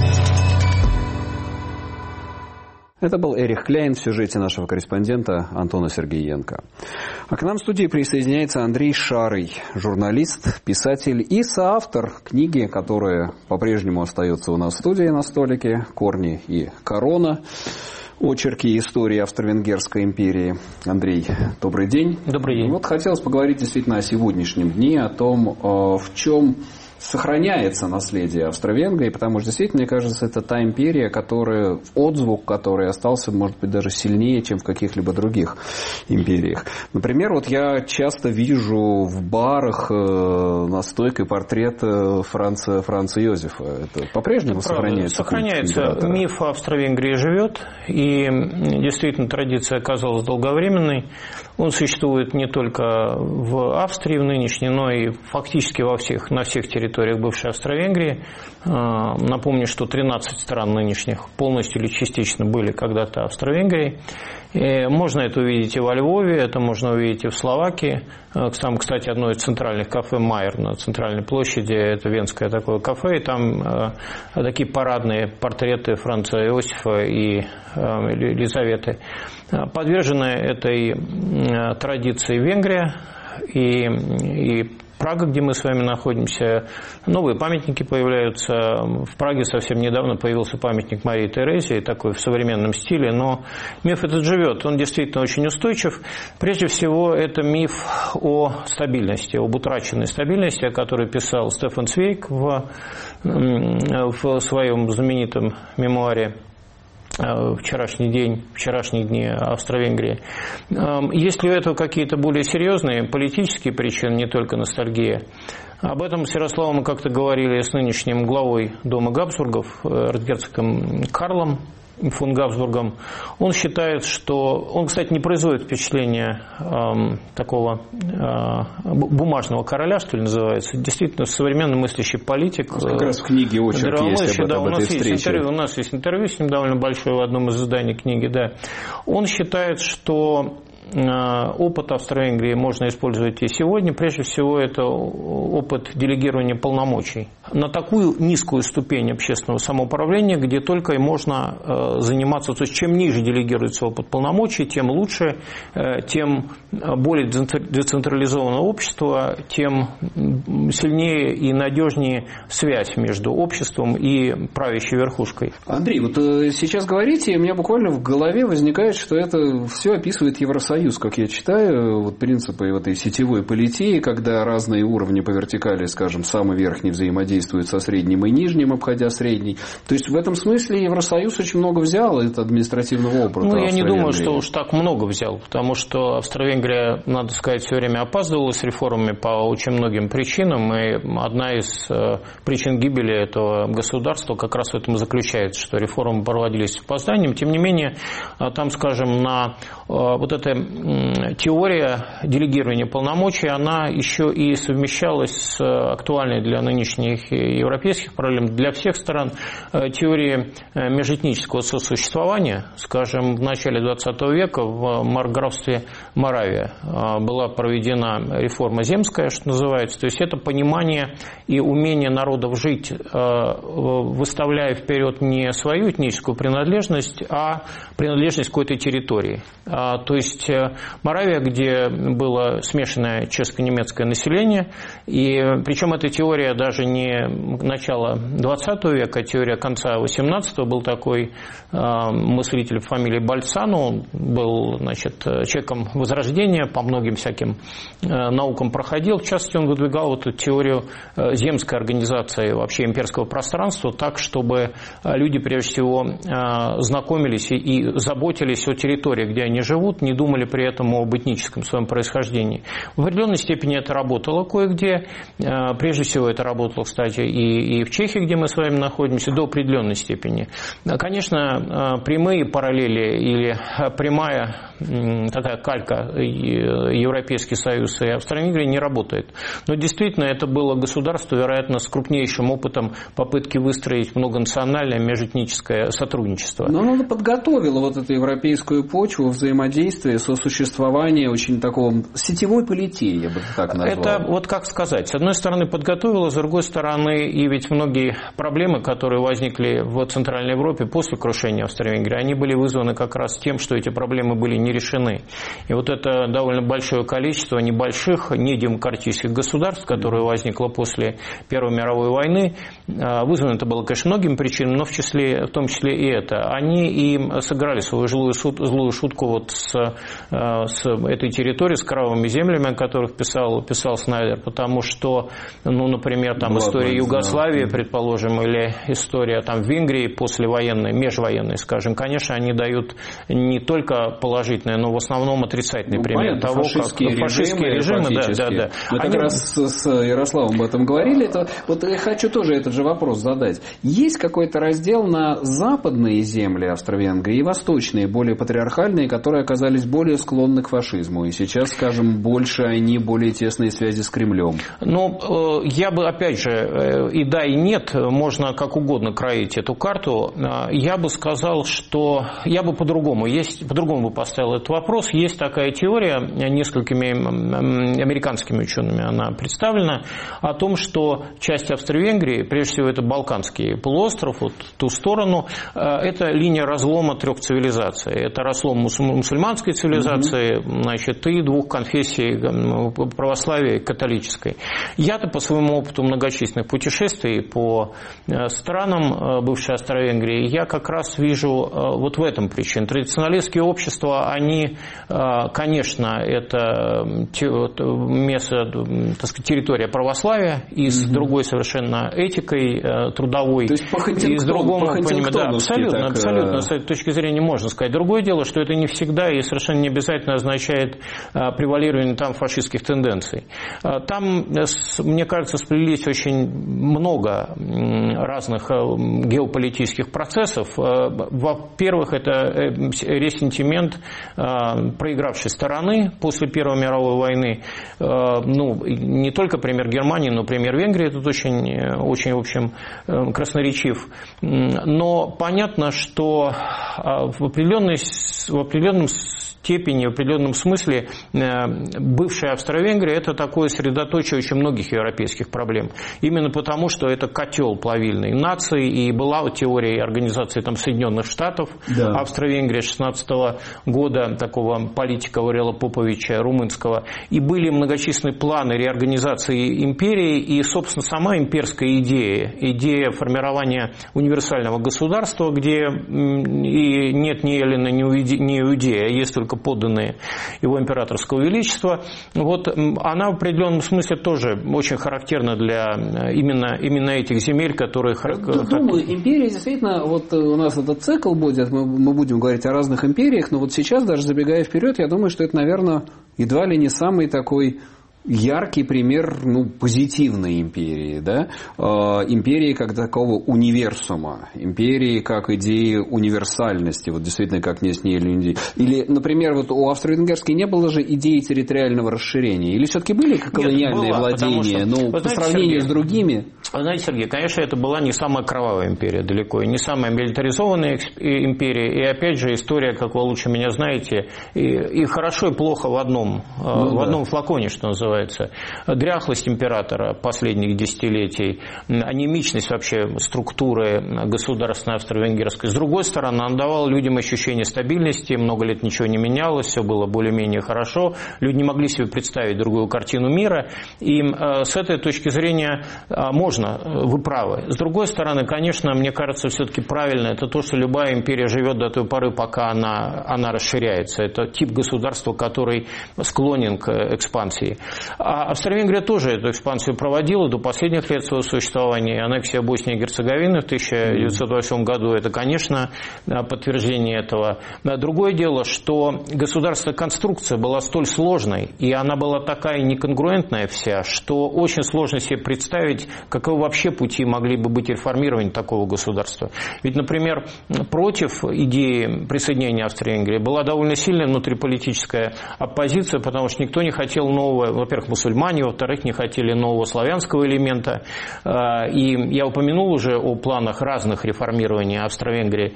Speaker 1: Это был Эрих Кляйн в сюжете нашего корреспондента Антона Сергеенко. А к нам в студии присоединяется Андрей Шарый, журналист, писатель и соавтор книги, которая по-прежнему остается у нас в студии на столике «Корни и корона. Очерки истории Австро-Венгерской империи». Андрей, добрый день.
Speaker 6: Добрый день.
Speaker 1: Вот хотелось поговорить действительно о сегодняшнем дне, о том, в чем сохраняется наследие Австро-Венгрии, потому что действительно, мне кажется, это та империя, которая, отзвук которой остался, может быть, даже сильнее, чем в каких-либо других империях. Например, вот я часто вижу в барах э, на стойке портрет Франца, Франца Йозефа. Это по-прежнему это сохраняется?
Speaker 6: Сохраняется. Миф Австро-Венгрии живет, и действительно традиция оказалась долговременной. Он существует не только в Австрии в нынешней, но и фактически во всех, на всех территориях бывшей Австро-Венгрии. Напомню, что тринадцать стран нынешних полностью или частично были когда-то Австро-Венгрией. И можно это увидеть и во Львове, это можно увидеть и в Словакии. Там, кстати, одно из центральных кафе «Майер» на центральной площади, это венское такое кафе, и там такие парадные портреты Франца Иосифа и Елизаветы. Подвержены этой традиции Венгрия, и, и Прага, где мы с вами находимся, новые памятники появляются. В Праге совсем недавно появился памятник Марии Терезии, такой в современном стиле, но миф этот живет, он действительно очень устойчив. Прежде всего, это миф о стабильности, об утраченной стабильности, о которой писал Стефан Цвейг в, в своем знаменитом мемуаре «Вчерашний день», «Вчерашние дни Австро-Венгрии». Есть ли у этого какие-то более серьезные политические причины, не только ностальгия? Об этом с Ярославом мы как-то говорили с нынешним главой дома Габсбургов, эрцгерцогом Карлом фон Габсбургом. Он считает, что... Он, кстати, не производит впечатления э, такого э, бумажного короля, что ли, называется. Действительно, современно мыслящий политик.
Speaker 1: Как раз в книге очерк есть об,
Speaker 6: да,
Speaker 1: об
Speaker 6: у нас
Speaker 1: этой
Speaker 6: есть
Speaker 1: встрече.
Speaker 6: интервью, у нас есть интервью с ним довольно большое в одном из изданий книги. Да. Он считает, что опыт Австро-Венгрии можно использовать и сегодня. Прежде всего, это опыт делегирования полномочий на такую низкую ступень общественного самоуправления, где только и можно заниматься. То есть, чем ниже делегируется опыт полномочий, тем лучше, тем более децентрализованное общество, тем сильнее и надежнее связь между обществом и правящей верхушкой.
Speaker 1: Андрей, вот сейчас говорите, и у меня буквально в голове возникает, что это все описывает Евросоюз. Как я читаю, вот принципы вот этой сетевой политии, когда разные уровни по вертикали, скажем, самый верхний взаимодействует со средним и нижним, обходя средний. То есть в этом смысле Евросоюз очень много взял от административного опыта.
Speaker 6: Ну, я не думаю, что уж так много взял, потому что Австро-Венгрия, надо сказать, все время опаздывала с реформами по очень многим причинам, и одна из причин гибели этого государства как раз в этом и заключается, что реформы проводились с опозданием. Тем не менее, там, скажем, на вот это теория делегирования полномочий, она еще и совмещалась с актуальной для нынешних европейских проблем, для всех стран, теорией межэтнического сосуществования. Скажем, в начале двадцатого века в маркграфстве Моравия была проведена реформа земская, что называется. То есть это понимание и умение народов жить, выставляя вперед не свою этническую принадлежность, а принадлежность к какой-то территории. То есть Моравия, где было смешанное чешско-немецкое население, и причем эта теория даже не начала двадцатого века, а теория конца восемнадцатого. Был такой э, мыслитель фамилии Бальцано, он был, значит, человеком Возрождения, по многим всяким э, наукам проходил. В частности, он выдвигал вот эту теорию э, земской организации вообще имперского пространства так, чтобы люди, прежде всего, э, знакомились и, и заботились о территории, где они живут, не думали при этом об этническом своем происхождении. В определенной степени это работало кое-где. Прежде всего это работало, кстати, и, и в Чехии, где мы с вами находимся, до определенной степени. Конечно, прямые параллели или прямая такая калька Европейский Союз и Австро-Венгрия не работает. Но действительно это было государство, вероятно, с крупнейшим опытом попытки выстроить многонациональное межэтническое сотрудничество.
Speaker 1: Но оно подготовило вот эту европейскую почву взаимодействия, сосуществования очень такого сетевой политии, я бы так назвал.
Speaker 6: Это вот как сказать. С одной стороны подготовило, с другой стороны и ведь многие проблемы, которые возникли в Центральной Европе после крушения Австро-Венгрии, они были вызваны как раз тем, что эти проблемы были не решены. И вот это довольно большое количество небольших, недемократических государств, которое возникло после Первой мировой войны, вызвано это было, конечно, многими причинами, но в, числе, в том числе и это. Они и сыграли свою злую, злую шутку вот с, с этой территорией, с кровавыми землями, о которых писал, писал Снайдер, потому что, ну, например, там Ладно, история Югославии, да. предположим, или история там Венгрии послевоенной, межвоенной, скажем, конечно, они дают не только положительные, но в основном отрицательный ну, пример
Speaker 1: понятно,
Speaker 6: того,
Speaker 1: фашистские
Speaker 6: как фашистские режимы, режимы да, да, да.
Speaker 1: Мы они... как раз с Ярославом об этом говорили. Это, вот я хочу тоже этот же вопрос задать. Есть какой-то раздел на западные земли Австро-Венгрии и восточные, более патриархальные, которые оказались более склонны к фашизму, и сейчас, скажем, больше они более тесные связи с Кремлем?
Speaker 6: Ну, я бы, опять же, и да, и нет, можно как угодно кроить эту карту. Я бы сказал, что я бы по-другому, есть, по-другому бы поставил этот вопрос. Есть такая теория, несколькими американскими учеными она представлена, о том, что часть Австро-Венгрии, прежде всего это Балканский полуостров, вот ту сторону, это линия разлома трех цивилизаций. Это разлом мусульманской цивилизации, цивилизации, mm-hmm. значит, и двух конфессий, православия и католической. Я-то по своему опыту многочисленных путешествий по странам бывшей Австро-Венгрии, я как раз вижу вот в этом причину. Традиционалистские общества, они, конечно, это место, так сказать, территория православия и с mm-hmm. другой совершенно этикой трудовой.
Speaker 1: То есть по
Speaker 6: и с другого,
Speaker 1: по
Speaker 6: да, абсолютно,
Speaker 1: так...
Speaker 6: абсолютно, с этой точки зрения можно сказать. Другое дело, что это не всегда и совершенно не обязательно означает превалирование там фашистских тенденций. Там, мне кажется, сплелись очень много разных геополитических процессов. Во-первых, это ресентимент проигравшей стороны после Первой мировой войны. Ну, не только пример Германии, но пример Венгрии тут очень, очень в общем, красноречив. Но понятно, что в, определенной, в определенном степени, в определенном смысле бывшая Австро-Венгрия – это такое средоточие очень многих европейских проблем. Именно потому, что это котел плавильной нации, и была теория организации там, Соединенных Штатов, да. Австро-Венгрия шестнадцатого года, такого политика Варела Поповича, румынского, и были многочисленные планы реорганизации империи, и, собственно, сама имперская идея, идея формирования универсального государства, где и нет ни эллина, ни иудея, а есть только подданные его императорского величества, вот она в определенном смысле тоже очень характерна для именно, именно этих земель, которые...
Speaker 1: Я думаю, империя действительно, вот у нас этот цикл будет, мы, мы будем говорить о разных империях, но вот сейчас, даже забегая вперед, я думаю, что это, наверное, едва ли не самый такой яркий пример, ну, позитивной империи, да, э, империи как такого универсума, империи как идеи универсальности, вот действительно как не с ней или, или, например, вот у Австро-Венгерской не было же идеи территориального расширения, или все-таки были колониальные Нет, была, владения, но по знаете, сравнению Сергей, с другими?
Speaker 6: Вы знаете, Сергей, конечно, это была не самая кровавая империя далеко, и не самая милитаризованная империя, и опять же история, как вы лучше меня знаете, и, и хорошо и плохо в одном, ну, в да. одном флаконе, что называется. Дряхлость императора последних десятилетий, анемичность вообще структуры государственной австро-венгерской. С другой стороны, она давала людям ощущение стабильности, много лет ничего не менялось, все было более-менее хорошо, люди не могли себе представить другую картину мира, и с этой точки зрения можно, вы правы. С другой стороны, конечно, мне кажется, все-таки правильно, это то, что любая империя живет до той поры, пока она, она расширяется. Это тип государства, который склонен к экспансии. А Австро-Венгрия тоже эту экспансию проводила до последних лет своего существования. Аннексия Боснии и Герцеговины в тысяча девятьсот восьмом году – это, конечно, подтверждение этого. Другое дело, что государственная конструкция была столь сложной, и она была такая неконгруентная вся, что очень сложно себе представить, каковы вообще пути могли бы быть реформирования такого государства. Ведь, например, против идеи присоединения Австро-Венгрии была довольно сильная внутриполитическая оппозиция, потому что никто не хотел нового, во-первых, мусульмане, во-вторых, не хотели нового славянского элемента. И я упомянул уже о планах разных реформирований Австро-Венгрии.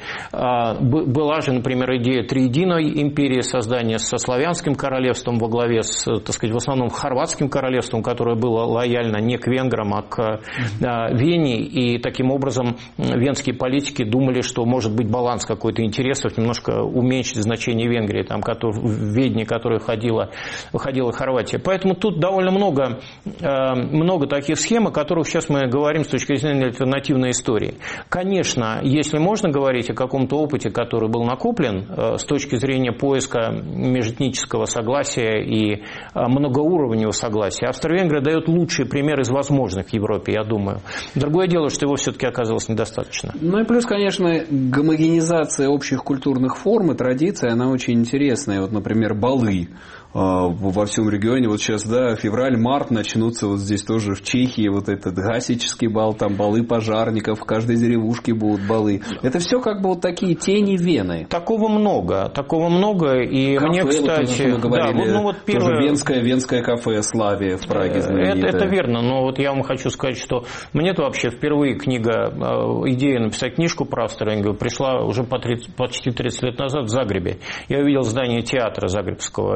Speaker 6: Была же, например, идея триединой империи, создания со славянским королевством во главе с, так сказать, в основном хорватским королевством, которое было лояльно не к венграм, а к Вене. И таким образом венские политики думали, что может быть баланс какой-то интересов, немножко уменьшить значение Венгрии, там, в ведение которой входила, входила Хорватия. Поэтому тут довольно много, много таких схем, о которых сейчас мы говорим с точки зрения альтернативной истории. Конечно, если можно говорить о каком-то опыте, который был накоплен с точки зрения поиска межэтнического согласия и многоуровневого согласия, Австро-Венгрия дает лучший пример из возможных в Европе, я думаю. Другое дело, что его все-таки оказалось недостаточно.
Speaker 1: Ну и плюс, конечно, гомогенизация общих культурных форм и традиций, она очень интересная. Вот, например, балы во всем регионе. Вот сейчас, да, февраль-март начнутся вот здесь тоже в Чехии вот этот гасический бал, там балы пожарников, в каждой деревушке будут балы. Это все как бы вот такие тени Вены.
Speaker 6: Такого много, такого много. И кафе, мне, кстати,
Speaker 1: вот, говорили, да, вот, ну, вот первое... тоже венское, венское кафе «Славия» в Праге знаменитое.
Speaker 6: Это, это верно, но вот я вам хочу сказать, что мне-то вообще впервые книга, идея написать книжку про Австро-Венгрию пришла уже по тридцать, почти тридцать лет назад в Загребе. Я увидел здание театра загребского и понял,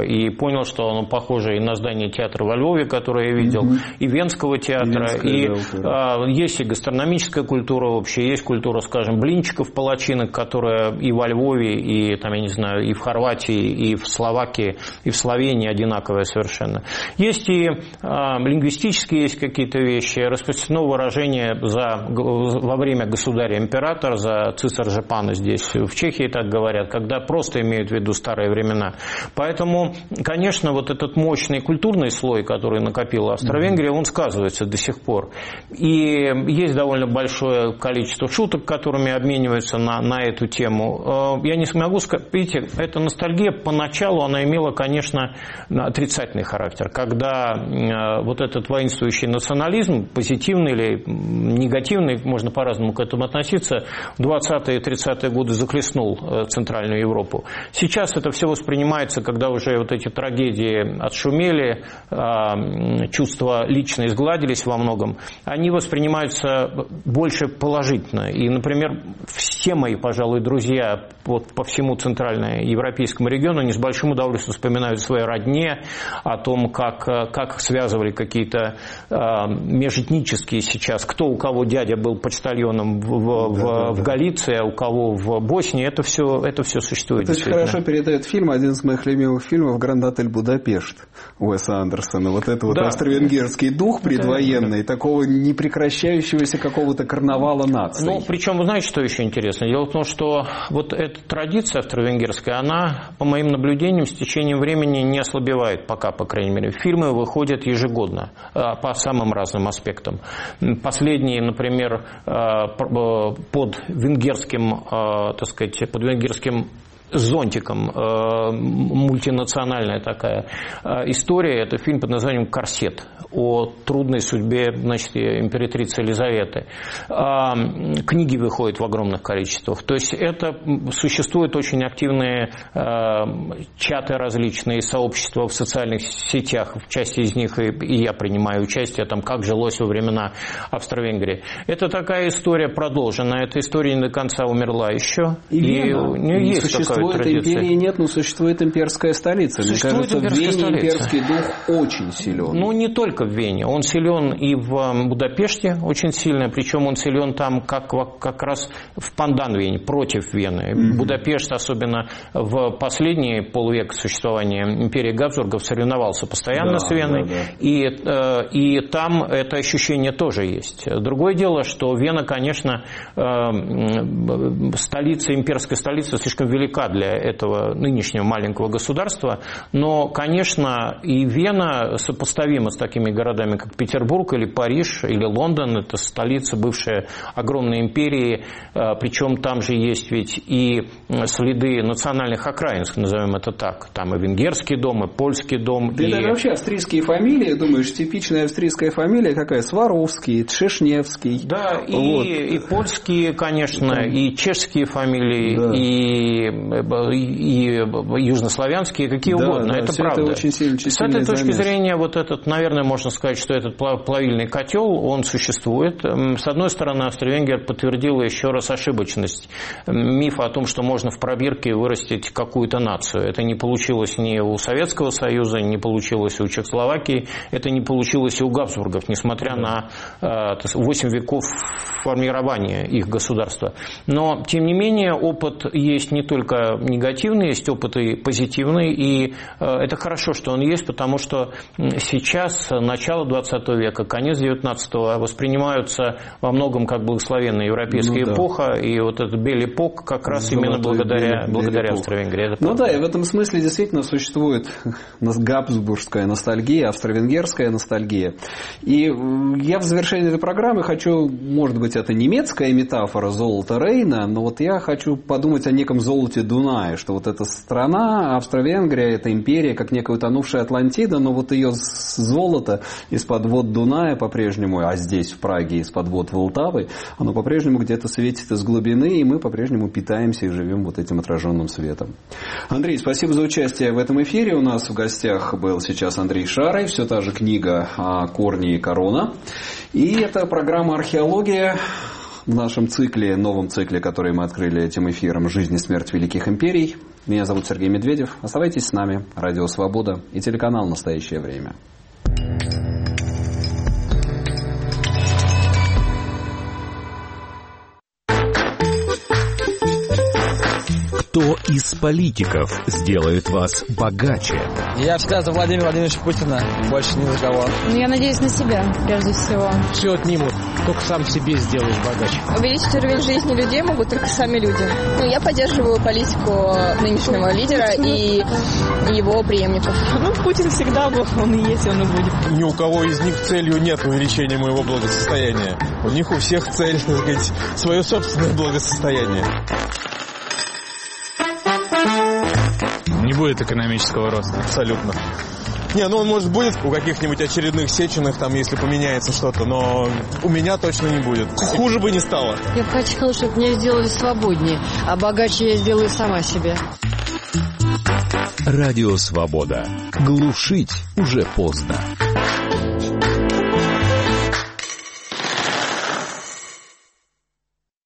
Speaker 6: понял, что оно похоже и на здание театра во Львове, которое я видел, mm-hmm. и Венского театра, и, да, и есть и гастрономическая культура вообще, есть культура, скажем, блинчиков, палачинок, которая и во Львове, и, там, я не знаю, и в Хорватии, и в Словакии, и в Словении одинаковая совершенно. Есть и а, лингвистические есть какие-то вещи, распространено выражение за, во время государя-императора, за цисаржепана здесь, в Чехии так говорят, когда просто имеют в виду старые времена. Поэтому, конечно, вот этот мощный культурный слой, который накопила Австро-Венгрия, он сказывается до сих пор. И есть довольно большое количество шуток, которыми обмениваются на, на эту тему. Я не смогу сказать, видите, эта ностальгия поначалу, она имела, конечно, отрицательный характер, когда вот этот воинствующий национализм, позитивный или негативный, можно по-разному к этому относиться, в двадцатые и тридцатые годы захлестнул Центральную Европу. Сейчас это все воспринимается, когда уже вот эти трагедии отшумели, чувства лично изгладились во многом, они воспринимаются больше положительно. И, например, все мои, пожалуй, друзья вот по всему центральноевропейскому региону, они с большим удовольствием вспоминают о своей родне, о том, как, как связывали какие-то межэтнические сейчас, кто у кого дядя был почтальоном в, в, да, да, в да. Галиции, а у кого в Боснии, это все, это все существует.
Speaker 1: Это очень хорошо передает фильм, один из моих любимых фильмов «Гранд-отель Будапешт» Уэса Андерсона. Вот это вот да. австро-венгерский дух предвоенный, да. такого непрекращающегося какого-то карнавала наций.
Speaker 6: Ну, причем, вы знаете, что еще интересно? Дело в том, что вот эта традиция австро-венгерская, она, по моим наблюдениям, с течением времени не ослабевает пока, по крайней мере. Фильмы выходят ежегодно по самым разным аспектам. Последние, например, под венгерским, так сказать, под венгерским зонтиком э, мультинациональная такая э, история. Это фильм под названием «Корсет» о трудной судьбе, значит, императрицы Елизаветы. Э, книги выходят в огромных количествах. То есть это существуют очень активные э, чаты различные, сообщества в социальных сетях. В части из них и, и я принимаю участие, там, как жилось во времена Австро-Венгрии. Это такая история продолжена. Эта история не до конца умерла еще.
Speaker 1: И, и у нее есть такая существует традиция. Империи нет, но существует имперская столица.
Speaker 6: Существует
Speaker 1: Мне кажется, в Вене
Speaker 6: столица.
Speaker 1: имперский дух очень силен.
Speaker 6: Ну, не только в Вене. Он силен и в Будапеште очень сильно, причем он силен там как, как раз в Пандан-Вене, против Вены. Mm-hmm. Будапешт, особенно в последний полвека существования империи Габсбургов, соревновался постоянно да, с Веной. Да, да. И, э, и там это ощущение тоже есть. Другое дело, что Вена, конечно, э, столица, имперская столица слишком велика для этого нынешнего маленького государства, но, конечно, и Вена сопоставима с такими городами, как Петербург или Париж или Лондон. Это столица бывшей огромной империи, причем там же есть ведь и следы национальных окраин, назовем это так. Там и венгерский дом, и польский дом.
Speaker 1: Да
Speaker 6: и...
Speaker 1: даже вообще австрийские фамилии, думаешь, типичная австрийская фамилия какая? Сваровский, Тшешневский.
Speaker 6: Да, и,
Speaker 1: вот.
Speaker 6: и польские, конечно, да. и чешские фамилии, да. и, и южнославянские, какие да, угодно.
Speaker 1: Да,
Speaker 6: это правда.
Speaker 1: Это очень сильно,
Speaker 6: с этой точки замес. зрения, вот этот, наверное, можно сказать, что этот плавильный котел, он существует. С одной стороны, Австро-Венгрия подтвердила еще раз ошибочность мифа о том, что можно в пробирке вырастить какую-то нацию. Это не получилось ни у Советского Союза, не получилось у Чехословакии, это не получилось и у Габсбургов, несмотря да. на восемь веков формирования их государства. Но, тем не менее, опыт есть не только негативный, есть опыт и позитивный, и это хорошо, что он есть, потому что сейчас, начало двадцатого века, конец девятнадцатого воспринимаются во многом как благословенная европейская ну, эпоха, да. и вот этот Бель-эпох как раз Золотой именно благодаря, Бель, благодаря Австро-Венгрии.
Speaker 1: Ну да, и в этом смысле действительно существует габсбургская ностальгия, австро-венгерская ностальгия. И я в завершении этой программы хочу, может быть, это немецкая метафора золота Рейна, но вот я хочу подумать о неком золоте Дуная, что вот эта страна, Австро-Венгрия, это империя, как некая утонувшая Атлантида, но вот ее золото из-под вод Дуная по-прежнему, а здесь в Праге из-под вод Волтавы, оно по-прежнему где-то светит из глубины, и мы по-прежнему питаемся и живем вот этим отраженным светом. Андрей, спасибо за участие в этом эфире. У нас в гостях был сейчас Андрей Шарый, все та же книга «Корни и корона». И это программа «Археология». в нашем цикле, новом цикле, который мы открыли этим эфиром «Жизнь и смерть великих империй». Меня зовут Сергей Медведев. Оставайтесь с нами. Радио «Свобода» и телеканал «Настоящее время».
Speaker 7: Кто из политиков сделает вас богаче?
Speaker 8: Я всегда за Владимира Владимировича Путина, больше ни за кого.
Speaker 9: Ну, я надеюсь на себя, прежде всего.
Speaker 10: Все отнимут, только сам себе сделаешь богаче.
Speaker 9: Увеличить уровень жизни людей могут только сами люди. Ну, я поддерживаю политику нынешнего лидера и его преемников.
Speaker 11: Ну, Путин всегда был, он и есть, он и будет.
Speaker 12: Ни у кого из них целью нет увеличения моего благосостояния. У них у всех цель, так сказать, свое собственное благосостояние.
Speaker 2: Не будет экономического роста.
Speaker 12: Абсолютно. Не, ну он, может, будет у каких-нибудь очередных Сеченых, там, если поменяется что-то, но у меня точно не будет. Хуже бы не стало.
Speaker 13: Я бы хотела, чтобы меня сделали свободнее, а богаче я сделаю сама себе.
Speaker 7: Радио «Свобода». Глушить уже поздно.